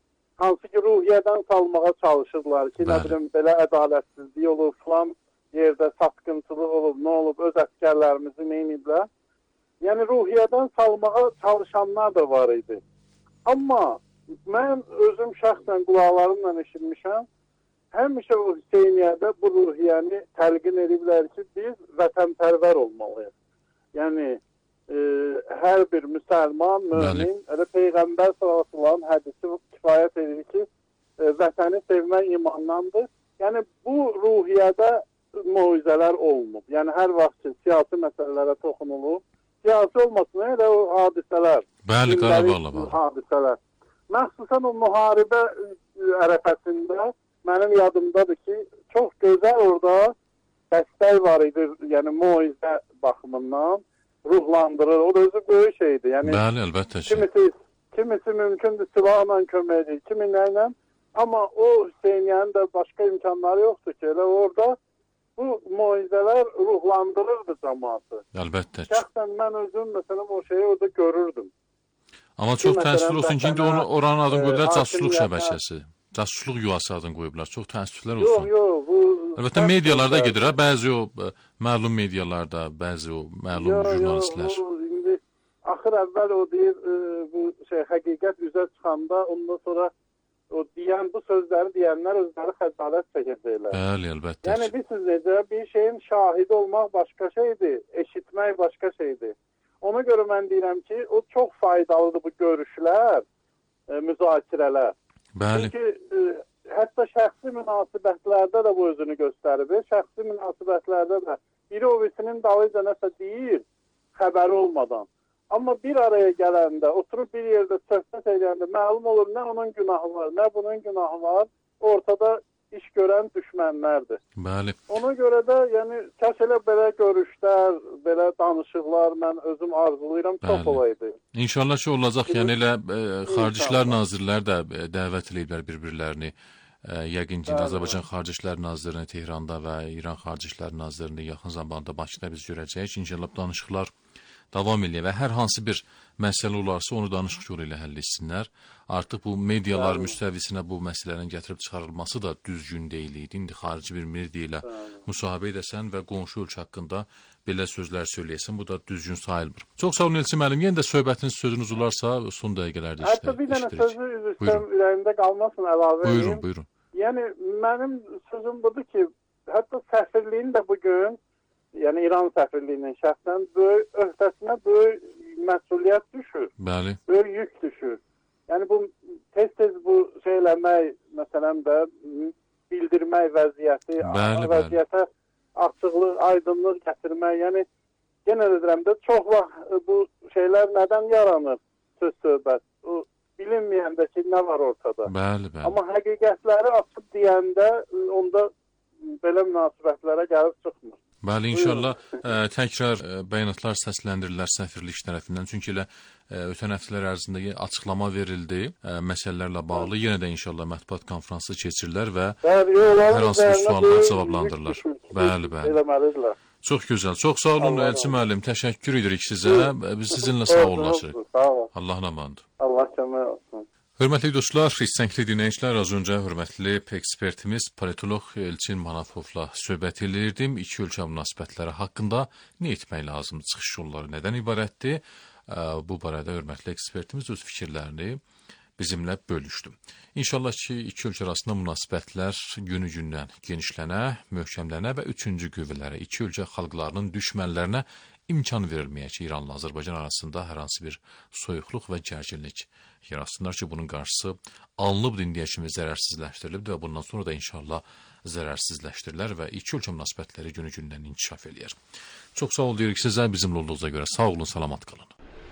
Hansı ki, ruhiyyədən salmağa çalışırlar ki, Bəli. nə bilim, belə ədalətsizlik olur, filan yerdə satqınçılıq olub, nə olub, öz əskərlərimizi neyniblər. Yəni, ruhiyyədən salmağa çalışanlar da var idi. Amma mən özüm şəxsən qulaqlarımla eşitmişəm, həmişə o Hüseyniyyədə bu ruhiyyəni təlqin ediblər ki, biz vətənpərvər olmalıyıq. Yəni, e, hər bir müsəlman, mümin, elə Peyğəmbər sallallahu hədisi kifayət edir ki, e, vətəni sevmək imandandır. Yəni, bu ruhiyyədə moizələr olunub. Yəni, hər vaxt ki, siyasi məsələlərə toxunulub, siyasi olmasın, elə o hadisələr. Bəli, Qarabağla bağlı. Hadisələr. Məxsusən o müharibə ərəfəsində mənim yadımdadır ki, çox gözəl orada dəstək var idi, yəni moizə baxımından ruhlandırır. O da özü böyük şeydir. Yəni, Bəli, əlbəttə ki. Kimisi, kimisi mümkündür silahla kömək edir, kimi nə ilə. Amma o Hüseyniyyənin də başqa imkanları yoxdur ki, elə orada bu moizələr ruhlandırırdı cəmaatı. Əlbəttə ki. Şəxsən mən özüm, məsələn, o şeyi orada görürdüm. Amma çox təəssüf olsun ki, indi onu, oranın adını qoyublar casusluq şəbəkəsi. Casusluq yuvası adını qoyublar. Çox təəssüflər olsun. Yox, yox. Bu, Əlbəttə, medialarda gedir, ha? Bəzi o məlum medialarda, bəzi o məlum yox, jurnalistlər. Yox, o, indi axır əvvəl o deyir, e, bu şey, həqiqət üzə çıxanda, ondan sonra o deyən, bu sözləri deyənlər özləri xəcalət çəkəcəklər. Bəli, əlbəttə. Yəni, bilirsiniz necə, bir şeyin şahidi olmaq başqa şeydir, eşitmək başqa şeydir. Ona görə mən deyirəm ki, o çox faydalıdır bu görüşlər, e, müzakirələr. Bəli. Çünki e, hətta şəxsi münasibətlərdə də bu özünü göstərir. Şəxsi münasibətlərdə də biri o birisinin dalıyca nəsə deyir, xəbəri olmadan. Amma bir araya gələndə, oturub bir yerdə söhbət edəndə məlum olur, nə onun günahı var, nə bunun günahı var. Ortada iş görən düşmənlərdir. Bəli. Ona görə də yəni kəs elə belə görüşlər, belə danışıqlar mən özüm arzulayıram çox olaydı. İnşallah ki olacaq. Yəni elə e, Xarici İşlər Nazirləri də e, dəvət ediblər bir-birlərini. E, yəqin ki Azərbaycan Xarici İşlər Nazirini Tehranda və İran Xarici İşlər Nazirini yaxın zamanda Bakıda biz görəcəyik. İnşallah danışıqlar davam edir və hər hansı bir məsələ olarsa onu danışıq yolu ilə həll etsinlər. Artıq bu medialar müstəvisinə bu məsələlərin gətirib çıxarılması da düzgün deyil idi. İndi xarici bir media ilə müsahibə edəsən və qonşu ölkə haqqında belə sözlər söyləyəsən, bu da düzgün sayılmır. Çox sağ olun Elçin müəllim. Yenə də söhbətiniz, sözünüz olarsa son dəqiqələrdə işlə. Hətta bir dənə sözü üzrəm ürəyimdə qalmasın əlavə edeyim. Buyurun, buyurun. Yəni mənim sözüm budur ki, hətta səfirliyin də bugün, yəni İran səfirliyinin şəxsən böyük öhdəsinə böyük məsuliyyət düşür. Bəli. Böyük yük düşür. Yəni bu tez-tez bu şey eləmək, məsələn də bildirmək vəziyyəti, bəli, vəziyyətə açıqlıq, aydınlıq gətirmək. Yəni yenə deyirəm də çox vaxt bu şeylər nədən yaranır? Söz söhbət. O bilinməyəndə ki, nə var ortada. Bəli, bəli. Amma həqiqətləri açıb deyəndə onda belə münasibətlərə gəlib çıxmır. Bəli, inşallah ə, təkrar ə, bəyanatlar səsləndirirlər səfirlik tərəfindən. Çünki elə ə, ötən həftələr ərzində açıqlama verildi ə, məsələlərlə bağlı. Yenə də inşallah mətbuat konfransı keçirilər və bəli, hər hansı bir suallar cavablandırırlar. Bəli, bəli. Çox gözəl. Çox sağ olun Elçin müəllim. Təşəkkür edirik sizə. Biz sizinlə sağollaşırıq. Allahın amandır. Allah kömək olsun. Hörmətli dostlar, istəkli dinləyicilər, az öncə hörmətli ekspertimiz politolog Elçin Manafovla söhbət edirdim. İki ölkə münasibətləri haqqında nə etmək lazımdır, çıxış yolları nədən ibarətdir? Bu barədə hörmətli ekspertimiz öz fikirlərini bizimlə bölüşdü. İnşallah ki, iki ölkə arasında münasibətlər günü-gündən genişlənə, möhkəmlənə və üçüncü qüvvələrə, iki ölkə xalqlarının düşmənlərinə imkan verilməyə ki, İranla Azərbaycan arasında hər hansı bir soyuqluq və gərginlik yaratsınlar ki, bunun qarşısı alınıb indiyə kimi zərərsizləşdirilib və bundan sonra da inşallah zərərsizləşdirilər və iki ölkə münasibətləri günü-gündən inkişaf eləyər. Çox sağ ol deyirik sizə, bizimlə olduğunuza görə sağ olun, salamat qalın.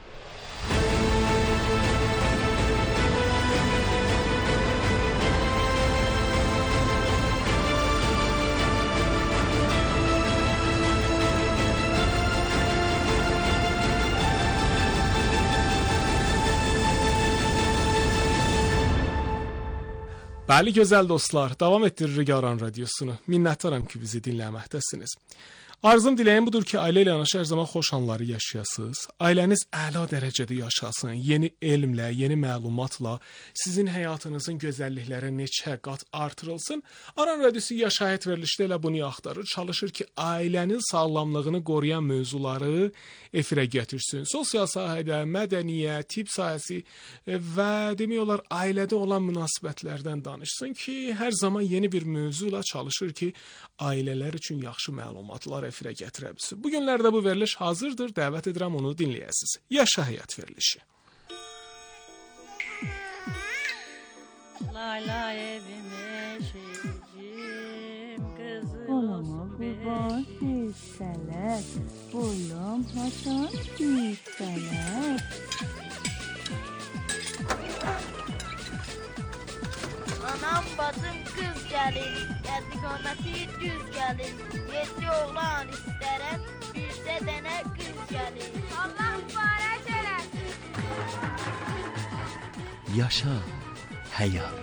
Bəli, gözəl dostlar, davam etdiririk Aran Radiosunu. Minnətdaram ki, bizi dinləməkdəsiniz. Arzum diləyim budur ki, ailə ilə yanaşı hər zaman xoş anları yaşayasınız. Ailəniz əla dərəcədə yaşasın. Yeni elmlə, yeni məlumatla sizin həyatınızın gözəllikləri neçə qat artırılsın. Aran Radiosu yaşayət verilişdə elə bunu axtarır. Çalışır ki, ailənin sağlamlığını qoruyan mövzuları efirə gətirsin. Sosial sahədə, mədəniyyət, tibb sahəsi və demək olar ailədə olan münasibətlərdən danışsın ki, hər zaman yeni bir mövzuyla çalışır ki, ailələr üçün yaxşı məlumatlar efirə gətirə bilsin. Bu günlərdə bu veriliş hazırdır. Dəvət edirəm onu dinləyəsiniz. Yaşa həyat verilişi. Layla evime şeycim kızım olsun kurban hisseler oğlum haçan hisseler. Anam bacım kız gelin, geldik olması düz gelin. Yedi oğlan isterim, bir de dene kız gelin. Allah mübarek eylesin. Yaşa hayat.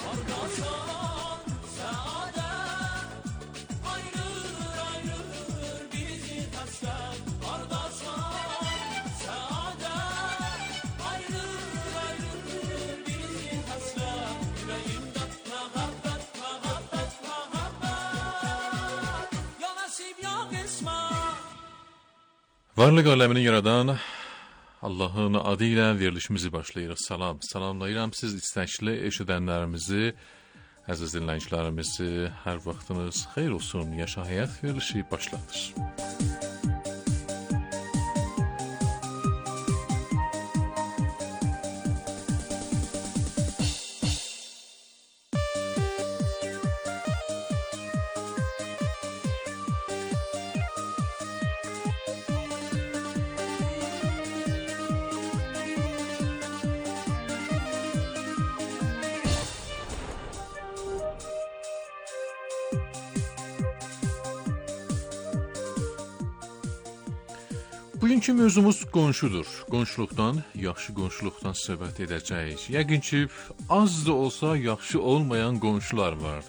Varlıq aləmini yaradan Allahın adı ilə verilişimizi başlayırıq. Salam, salamlayıram siz istəkli eşidənlərimizi, əziz dinləyicilərimizi. Hər vaxtınız xeyir olsun. Yaşa həyat verilişi başladır. Bugünkü mövzumuz qonşudur. Qonşuluqdan, yaxşı qonşuluqdan söhbət edəcəyik. Yəqin ki, az da olsa yaxşı olmayan qonşular var.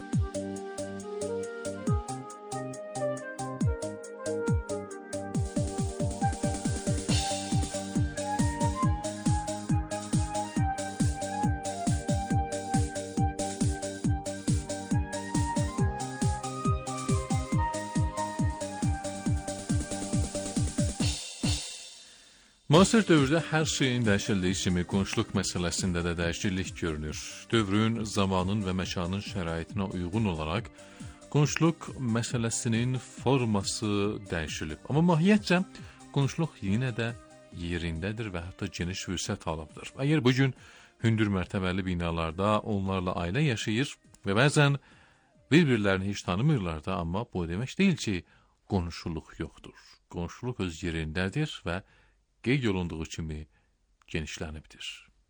Müasir dövrdə hər şeyin dəyişildiyi kimi qonşuluq məsələsində də dəyişiklik görünür. Dövrün, zamanın və məkanın şəraitinə uyğun olaraq qonşuluq məsələsinin forması dəyişilib. Amma mahiyyətcə qonşuluq yenə də yerindədir və hətta geniş vüsət alıbdır. Əgər bugün hündür mərtəbəli binalarda onlarla ailə yaşayır və bəzən bir-birlərini heç tanımırlar da, amma bu demək deyil ki, qonşuluq yoxdur. Qonşuluq öz yerindədir və qeyd olunduğu kimi genişlənibdir.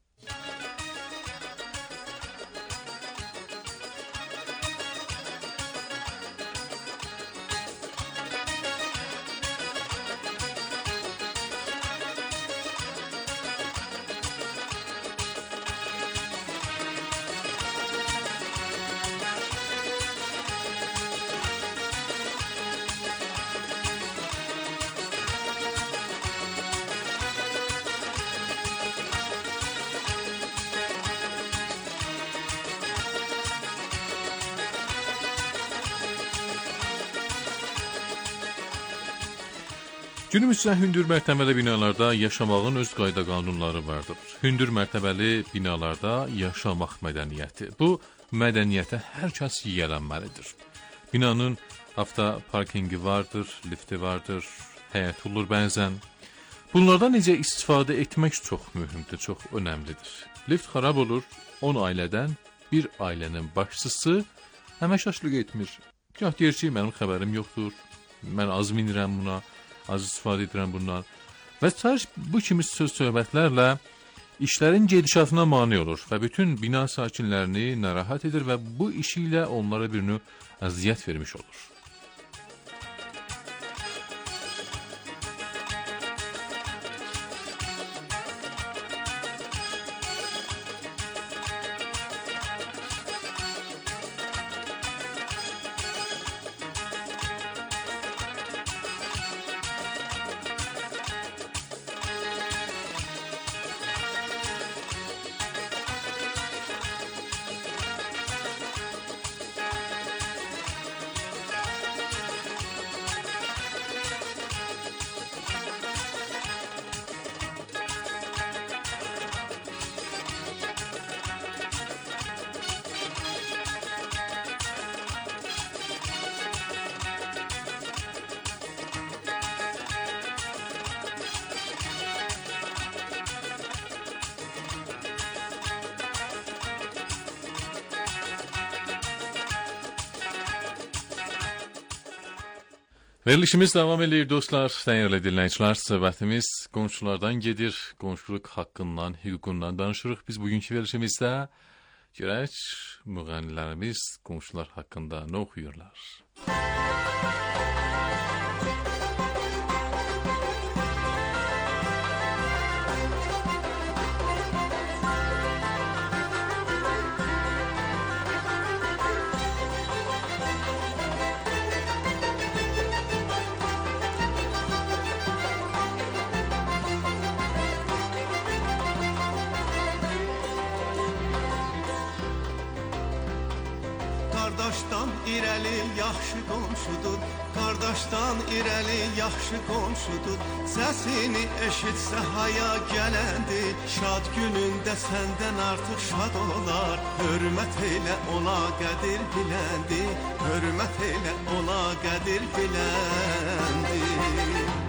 Günümüzdə hündür mərtəbəli binalarda yaşamağın öz qayda qanunları vardır. Hündür mərtəbəli binalarda yaşamaq mədəniyyəti. Bu mədəniyyətə hər kəs yiyələnməlidir. Binanın avtoparkingi vardır, lifti vardır, həyət olur bəzən. Bunlardan necə istifadə etmək çox mühümdür, çox önəmlidir. Lift xarab olur, on ailədən bir ailənin başçısı həməşaşlıq etmir. Gah deyir ki, mənim xəbərim yoxdur, mən az minirəm buna, az istifadə edirəm bundan. Və sadəcə bu kimi söz söhbətlərlə işlərin gedişatına mane olur və bütün bina sakinlərini narahat edir və bu işi ilə onlara bir növ əziyyət vermiş olur. Verilişimiz davam edir dostlar, dəyərli dinləyicilər. Söhbətimiz qonşulardan gedir, qonşuluq haqqından, hüququndan danışırıq. Biz bugünkü verilişimizdə görək müğənnilərimiz qonşular haqqında nə oxuyurlar. Qardaşdan irəli yaxşı qonşudur, qardaşdan irəli yaxşı qonşudur. Səsini eşitsə haya gələndir, şad günündə səndən artıq şad olar. Hörmət elə ona qədir biləndir, hörmət elə ona qədir biləndir.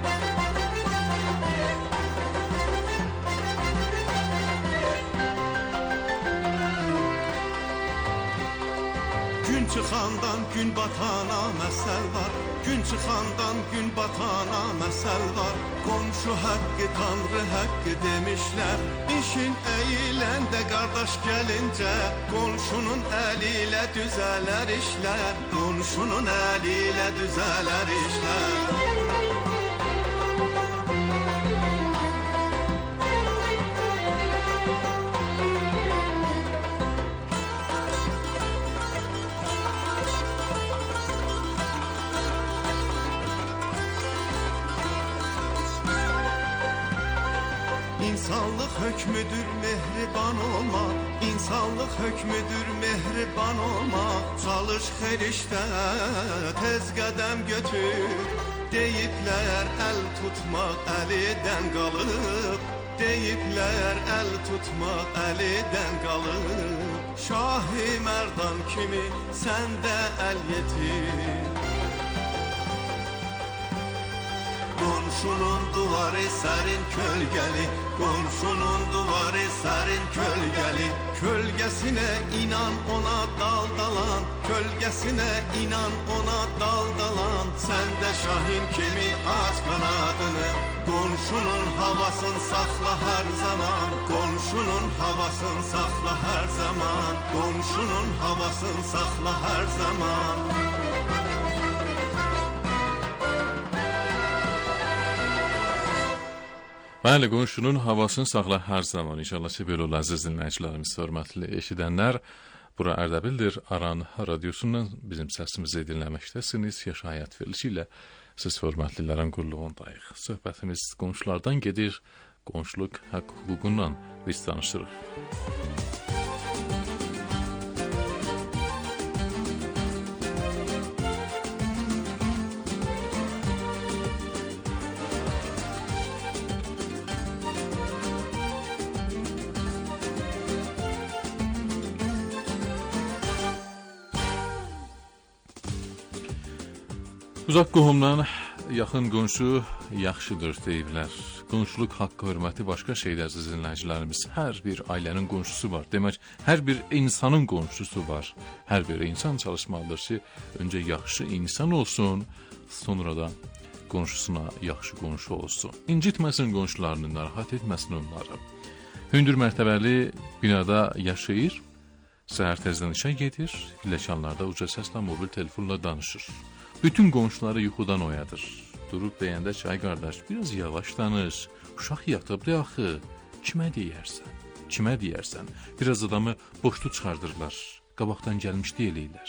Gün çıxandan gün batana məsəl var, gün çıxandan gün batana məsəl var. Qonşu haqqı, tanrı haqqı demişlər. İşin əyiləndə qardaş gəlincə, qonşunun əli ilə düzələr işlər, qonşunun əli ilə düzələr işlər. İnsanlıq hökmüdür mehriban olmaq, insanlıq hökmüdür mehriban olmaq. Çalış xeyr işdə tez qədəm götür, deyiblər əl tutmaq əlidən qalıb, deyiblər əl tutmaq əlidən qalıb. Şah-ı Mərdan kimi sən də əl yetir. Qonşunun duvarı sərin kölgəli, qonşunun duvarı sərin kölgəli. Kölgəsinə inan ona daldalan, kölgəsinə inan ona daldalan. Sən də şahin kimi aç qanadını, qonşunun havasını saxla hər zaman, qonşunun havasını saxla hər zaman, qonşunun havasını saxla hər zaman. Bəli, qonşunun havasını saxla hər zaman. İnşallah ki, belə olur əziz dinləyicilərimiz, hörmətli eşidənlər. Bura Ərdəbildir, Aran radiosundan bizim səsimizi dinləməkdəsiniz. Yaşa həyat verilişi ilə siz hörmətlilərin qulluğundayıq. Söhbətimiz qonşulardan gedir, qonşuluq haqq hüququndan biz danışırıq. Uzaq qohumdan yaxın qonşu yaxşıdır deyiblər. Qonşuluq haqqı hörməti başqa şeydir əziz dinləyicilərimiz. Hər bir ailənin qonşusu var. Demək, hər bir insanın qonşusu var. Hər bir insan çalışmalıdır ki, öncə yaxşı insan olsun, sonra da qonşusuna yaxşı qonşu olsun. İncitməsin qonşularını, narahat etməsin onları. Hündür mərtəbəli binada yaşayır, səhər tezdən işə gedir, pilləkənlərdə uca səslə mobil telefonla danışır. Bütün qonşuları yuxudan oyadır. Durub deyəndə çay qardaş, biraz yavaş danış. Uşaq yatıbdır axı. Kimə deyərsən? Kimə deyərsən? Biraz adamı boşlu çıxardırlar. Qabaqdan gəlmiş deyirlər.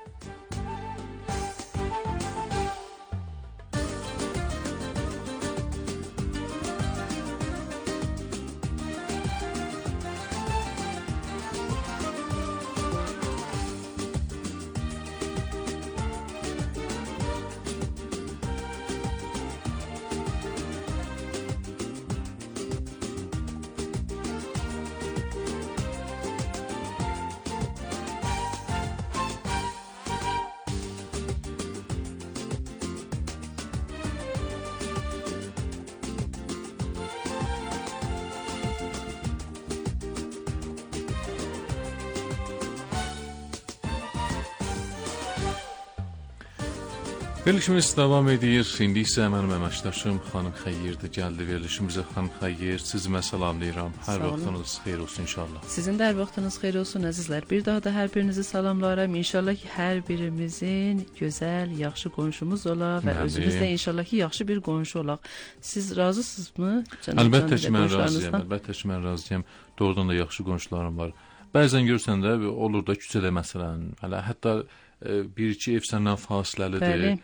Verilişimiz davam edir. İndi isə mənim əməkdaşım xanım Xəyyirdir. Gəldi verilişimizə xanım Xəyyir. Sizimə salamlayıram. Hər vaxtınız xeyir olsun inşallah. Sizin də hər vaxtınız xeyir olsun əzizlər. Bir daha da hər birinizi salamlayıram. İnşallah ki, hər birimizin gözəl, yaxşı qonşumuz ola və Bəli. Özümüz də inşallah ki, yaxşı bir qonşu olaq. Siz razısınızmı? Əlbəttə ki, mən razıyam. Əlbəttə ki, mən razıyam. Doğrudan da yaxşı qonşularım var. Bəzən görsən də olur da küçədə məsələn, hələ hətta bir-iki ev səndən fasiləlidir. Bəli.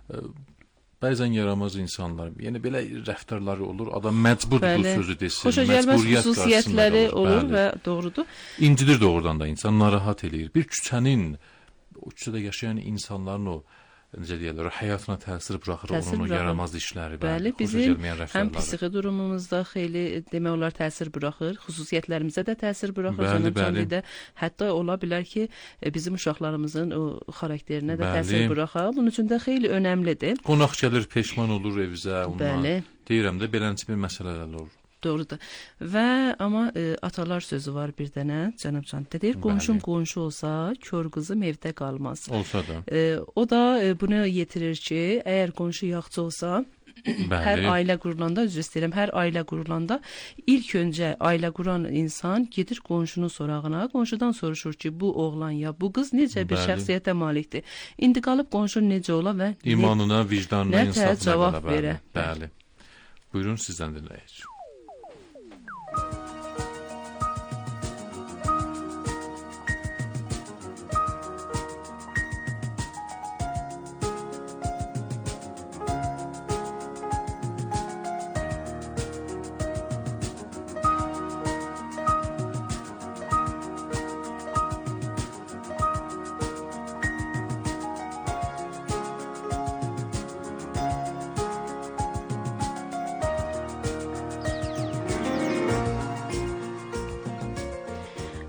Bəzən yaramaz insanlar, yəni belə rəftarları olur, adam məcburdur bu sözü desin, xoşa gəlməz xüsusiyyətləri olur və doğrudur. İncidir doğrudan da insan, narahat eləyir. Bir küçənin, o küçədə yaşayan insanların o necə deyirlər, həyatına təsir buraxır, təsir onun buraxır. Yaramaz işləri, bəli, bizim həm psixi durumumuzda xeyli demək olar təsir buraxır, xüsusiyyətlərimizə də təsir buraxır, bəli, bəli. Də, hətta ola bilər ki, bizim uşaqlarımızın o xarakterinə də bəli. Təsir buraxar. Bunun üçün də xeyli önəmlidir. Qonaq gəlir, peşman olur evizə, onunla. Deyirəm də belənçi bir məsələlər olur. Doğrudur. Və amma e, atalar sözü var bir dənə, cənab Cəntdə deyir, qonşum qonşu olsa, kör qızım evdə qalmaz. Olsa da. E, o da e, bunu yetirir ki, əgər qonşu yaxçı olsa, Bəli. Hər ailə qurulanda, üzr istəyirəm, hər ailə qurulanda ilk öncə ailə quran insan gedir qonşunun sorağına, qonşudan soruşur ki, bu oğlan ya bu qız necə bir Bəli. Şəxsiyyətə malikdir. İndi qalıb qonşu necə ola və imanına, vicdanına, insafına cavab verə. Bəli. Buyurun sizdən dinləyək.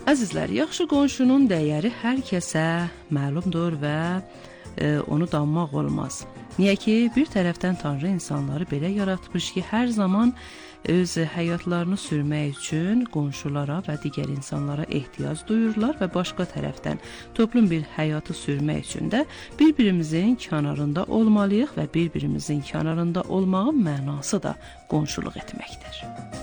Əzizlər, yaxşı qonşunun dəyəri hər kəsə məlumdur və e, onu danmaq olmaz. Niyə ki, bir tərəfdən Tanrı insanları belə yaratmış ki, hər zaman öz həyatlarını sürmək üçün qonşulara və digər insanlara ehtiyac duyurlar və başqa tərəfdən toplum bir həyatı sürmək üçün də bir-birimizin kənarında olmalıyıq və bir-birimizin kənarında olmağın mənası da qonşuluq etməkdir.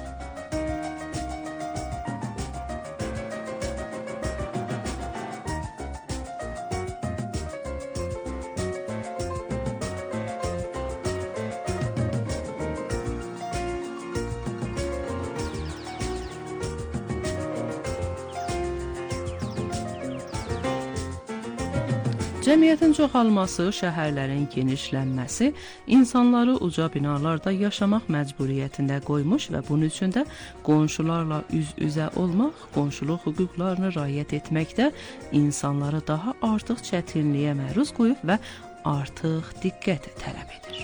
Cəmiyyətin çoxalması, şəhərlərin genişlənməsi insanları uca binalarda yaşamaq məcburiyyətində qoymuş və bunun üçün də qonşularla üz-üzə olmaq, qonşuluq hüquqlarını riayət etməkdə insanları daha artıq çətinliyə məruz qoyub və artıq diqqət tələb edir.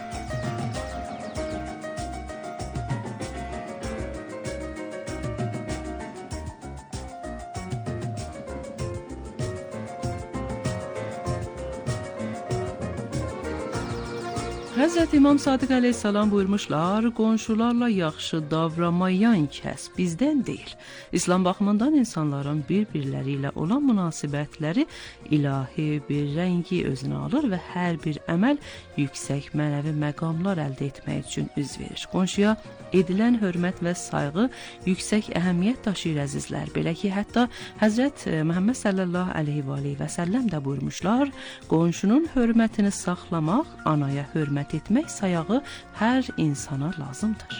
Həzrət İmam Sadiq əleyhissalam buyurmuşlar, qonşularla yaxşı davranmayan kəs bizdən deyil. İslam baxımından insanların bir-birləri ilə olan münasibətləri ilahi bir rəngi özünə alır və hər bir əməl yüksək mənəvi məqamlar əldə etmək üçün üz verir. Qonşuya edilən hörmət və sayğı yüksək əhəmiyyət daşıyır əzizlər. Belə ki, hətta Həzrət Məhəmməd sallallahu əleyhi və səlləm də buyurmuşlar, qonşunun hörmətini saxlamaq, anaya hörmət etmək sayağı hər insana lazımdır.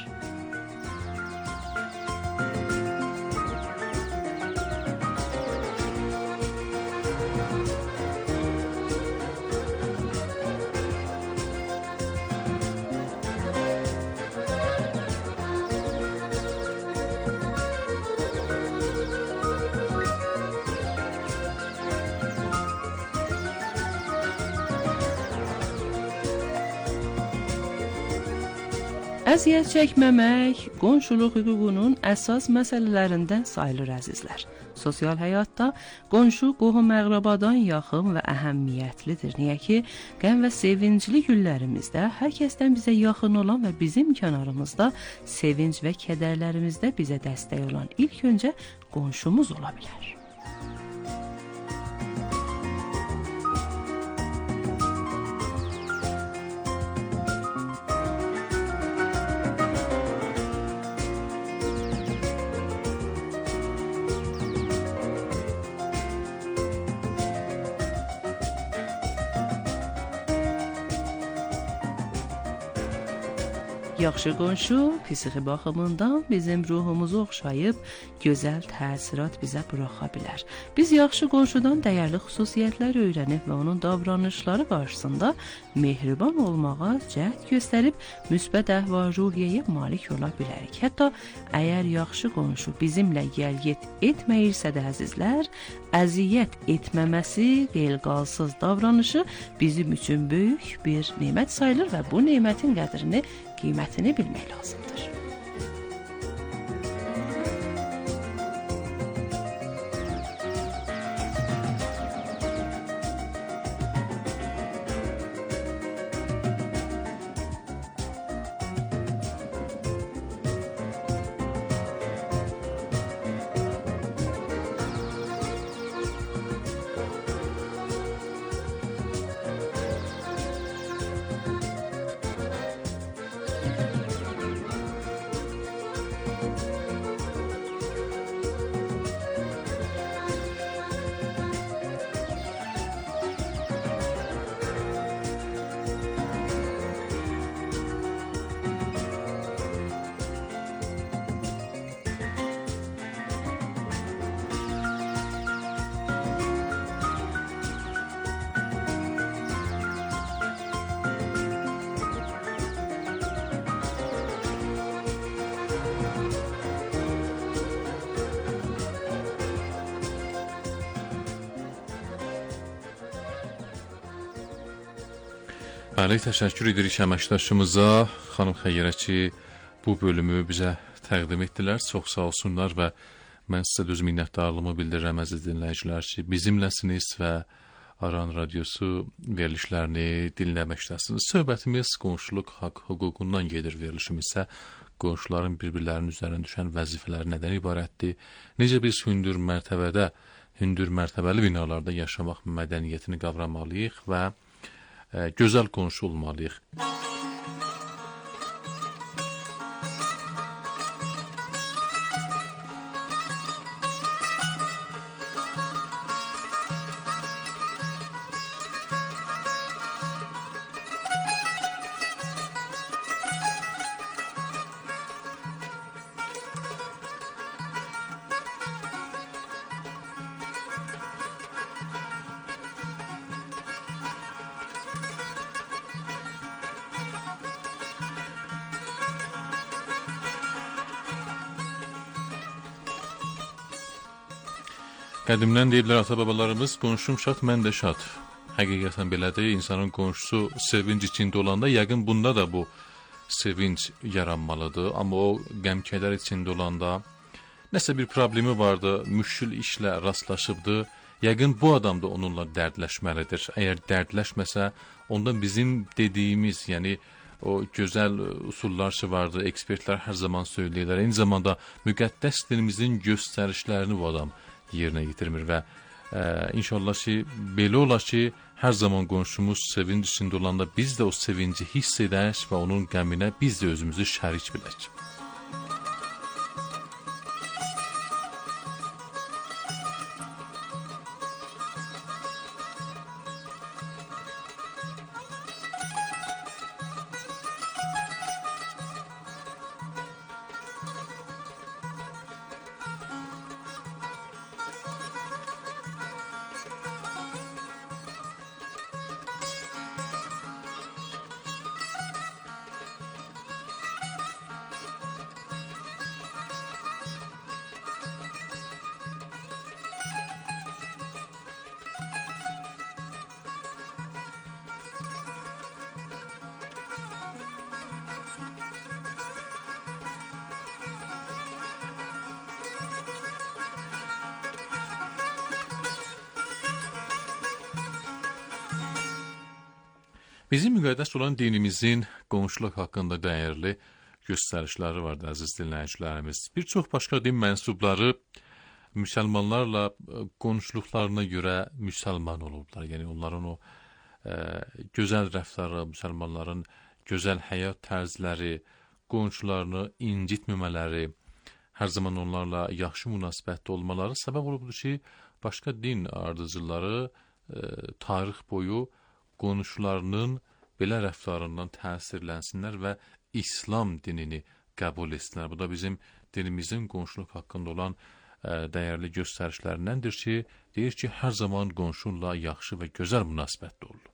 Əziyyət çəkməmək qonşuluq hüququnun əsas məsələlərindən sayılır əzizlər. Sosial həyatda qonşu qohum-əqrabadan yaxın və əhəmiyyətlidir. Niyə ki, qəm və sevincli günlərimizdə hər kəsdən bizə yaxın olan və bizim kənarımızda sevinc və kədərlərimizdə bizə dəstək olan ilk öncə qonşumuz ola bilər. Yaxşı qonşu psixi baxımından bizim ruhumuzu oxşayıb gözəl təsirat bizə buraxa bilər. Biz yaxşı qonşudan dəyərli xüsusiyyətlər öyrənib və onun davranışları qarşısında mehriban olmağa cəhd göstərib müsbət əhval-ruhiyyəyə malik ola bilərik. Hətta əgər yaxşı qonşu bizimlə gəl-get etməyirsə də əzizlər, əziyyət etməməsi, qeylqalsız davranışı bizim üçün böyük bir nemət sayılır və bu nemətin qədrini qiymətini bilmək lazımdır. Bəli, təşəkkür edirik əməkdaşımıza, xanım Xəyyərə ki, bu bölümü bizə təqdim etdilər. Çox sağ olsunlar və Mən sizə düz minnətdarlığımı bildirirəm əziz dinləyicilər ki, bizimləsiniz və Aran Radiosu verilişlərini dinləməkdəsiniz. Söhbətimiz qonşuluq haqq hüququndan gedir, verilişim isə qonşuların bir-birlərinin üzərinə düşən vəzifələri nədən ibarətdir? Necə biz hündür mərtəbədə, hündür mərtəbəli binalarda yaşamaq mədəniyyətini qavramalıyıq və e, gözəl qonşu olmalıyıq. Qədimdən deyiblər ata-babalarımız, qonşum şad, mən də şad. Həqiqətən belədir, insanın qonşusu sevinç içində olanda, yəqin bunda da bu sevinç yaranmalıdır. Amma o qəm-kədər içində olanda, nəsə bir problemi vardı, müşkül işlə rastlaşıbdı, yəqin bu adam da onunla dərdləşməlidir. Əgər dərdləşməsə, onda bizim dediyimiz, yəni o gözəl usullar ki vardı, ekspertlər hər zaman söyləyirlər. Eyni zamanda müqəddəs dinimizin göstərişlərini bu adam yerinə yetirmir və e, inşallah ki, belə olar ki, hər zaman qonşumuz sevinç içində olanda biz də o sevinci hiss edək və onun qəminə biz də özümüzü şərik bilək. Bizim müqəddəs olan dinimizin qonşuluq haqqında dəyərli göstərişləri vardı, əziz dinləyicilərimiz. Bir çox başqa din mənsubları müsəlmanlarla qonşuluqlarına görə müsəlman olublar. Yəni onların o e, gözəl rəftarı, müsəlmanların gözəl həyat tərzləri, qonşularını incitməmələri, hər zaman onlarla yaxşı münasibətdə olmaları səbəb olubdur ki, başqa din ardıcıları e, tarix boyu qonşularının belə rəftarından təsirlənsinlər və İslam dinini qəbul etsinlər. Bu da bizim dinimizin qonşuluq haqqında olan ə, dəyərli göstərişlərindəndir ki, deyir ki, hər zaman qonşunla yaxşı və gözəl münasibətdə olun.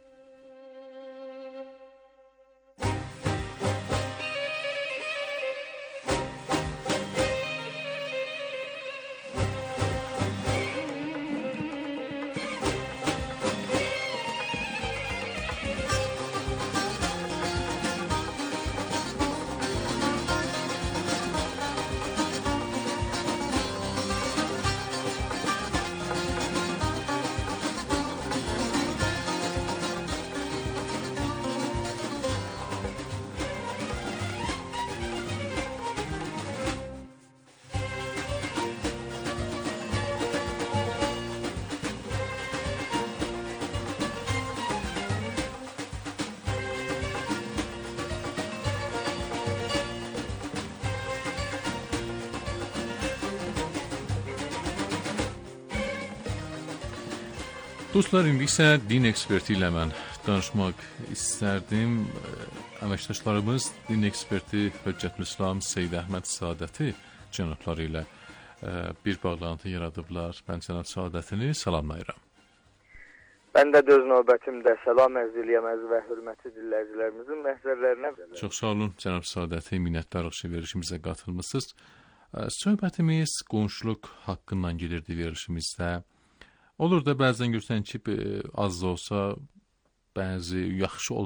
Dostlar, indi isə din eksperti ilə mən danışmaq istərdim. Əməkdaşlarımız din eksperti Höccətülislam Seyid Əhməd Saadəti cənabları ilə bir bağlantı yaradıblar. Mən cənab Saadətini salamlayıram. Mən də öz növbətimdə salam ərz eləyəm və hörmətli dinləyicilərimizin məhzərlərinə. Çox sağ olun cənab Saadəti, minnətdarıq ki, verilişimizə qatılmısınız. Söhbətimiz qonşuluq haqqından gedirdi verilişimizdə. Olur da bəzən görsən ki, az da olsa bəzi yaxşı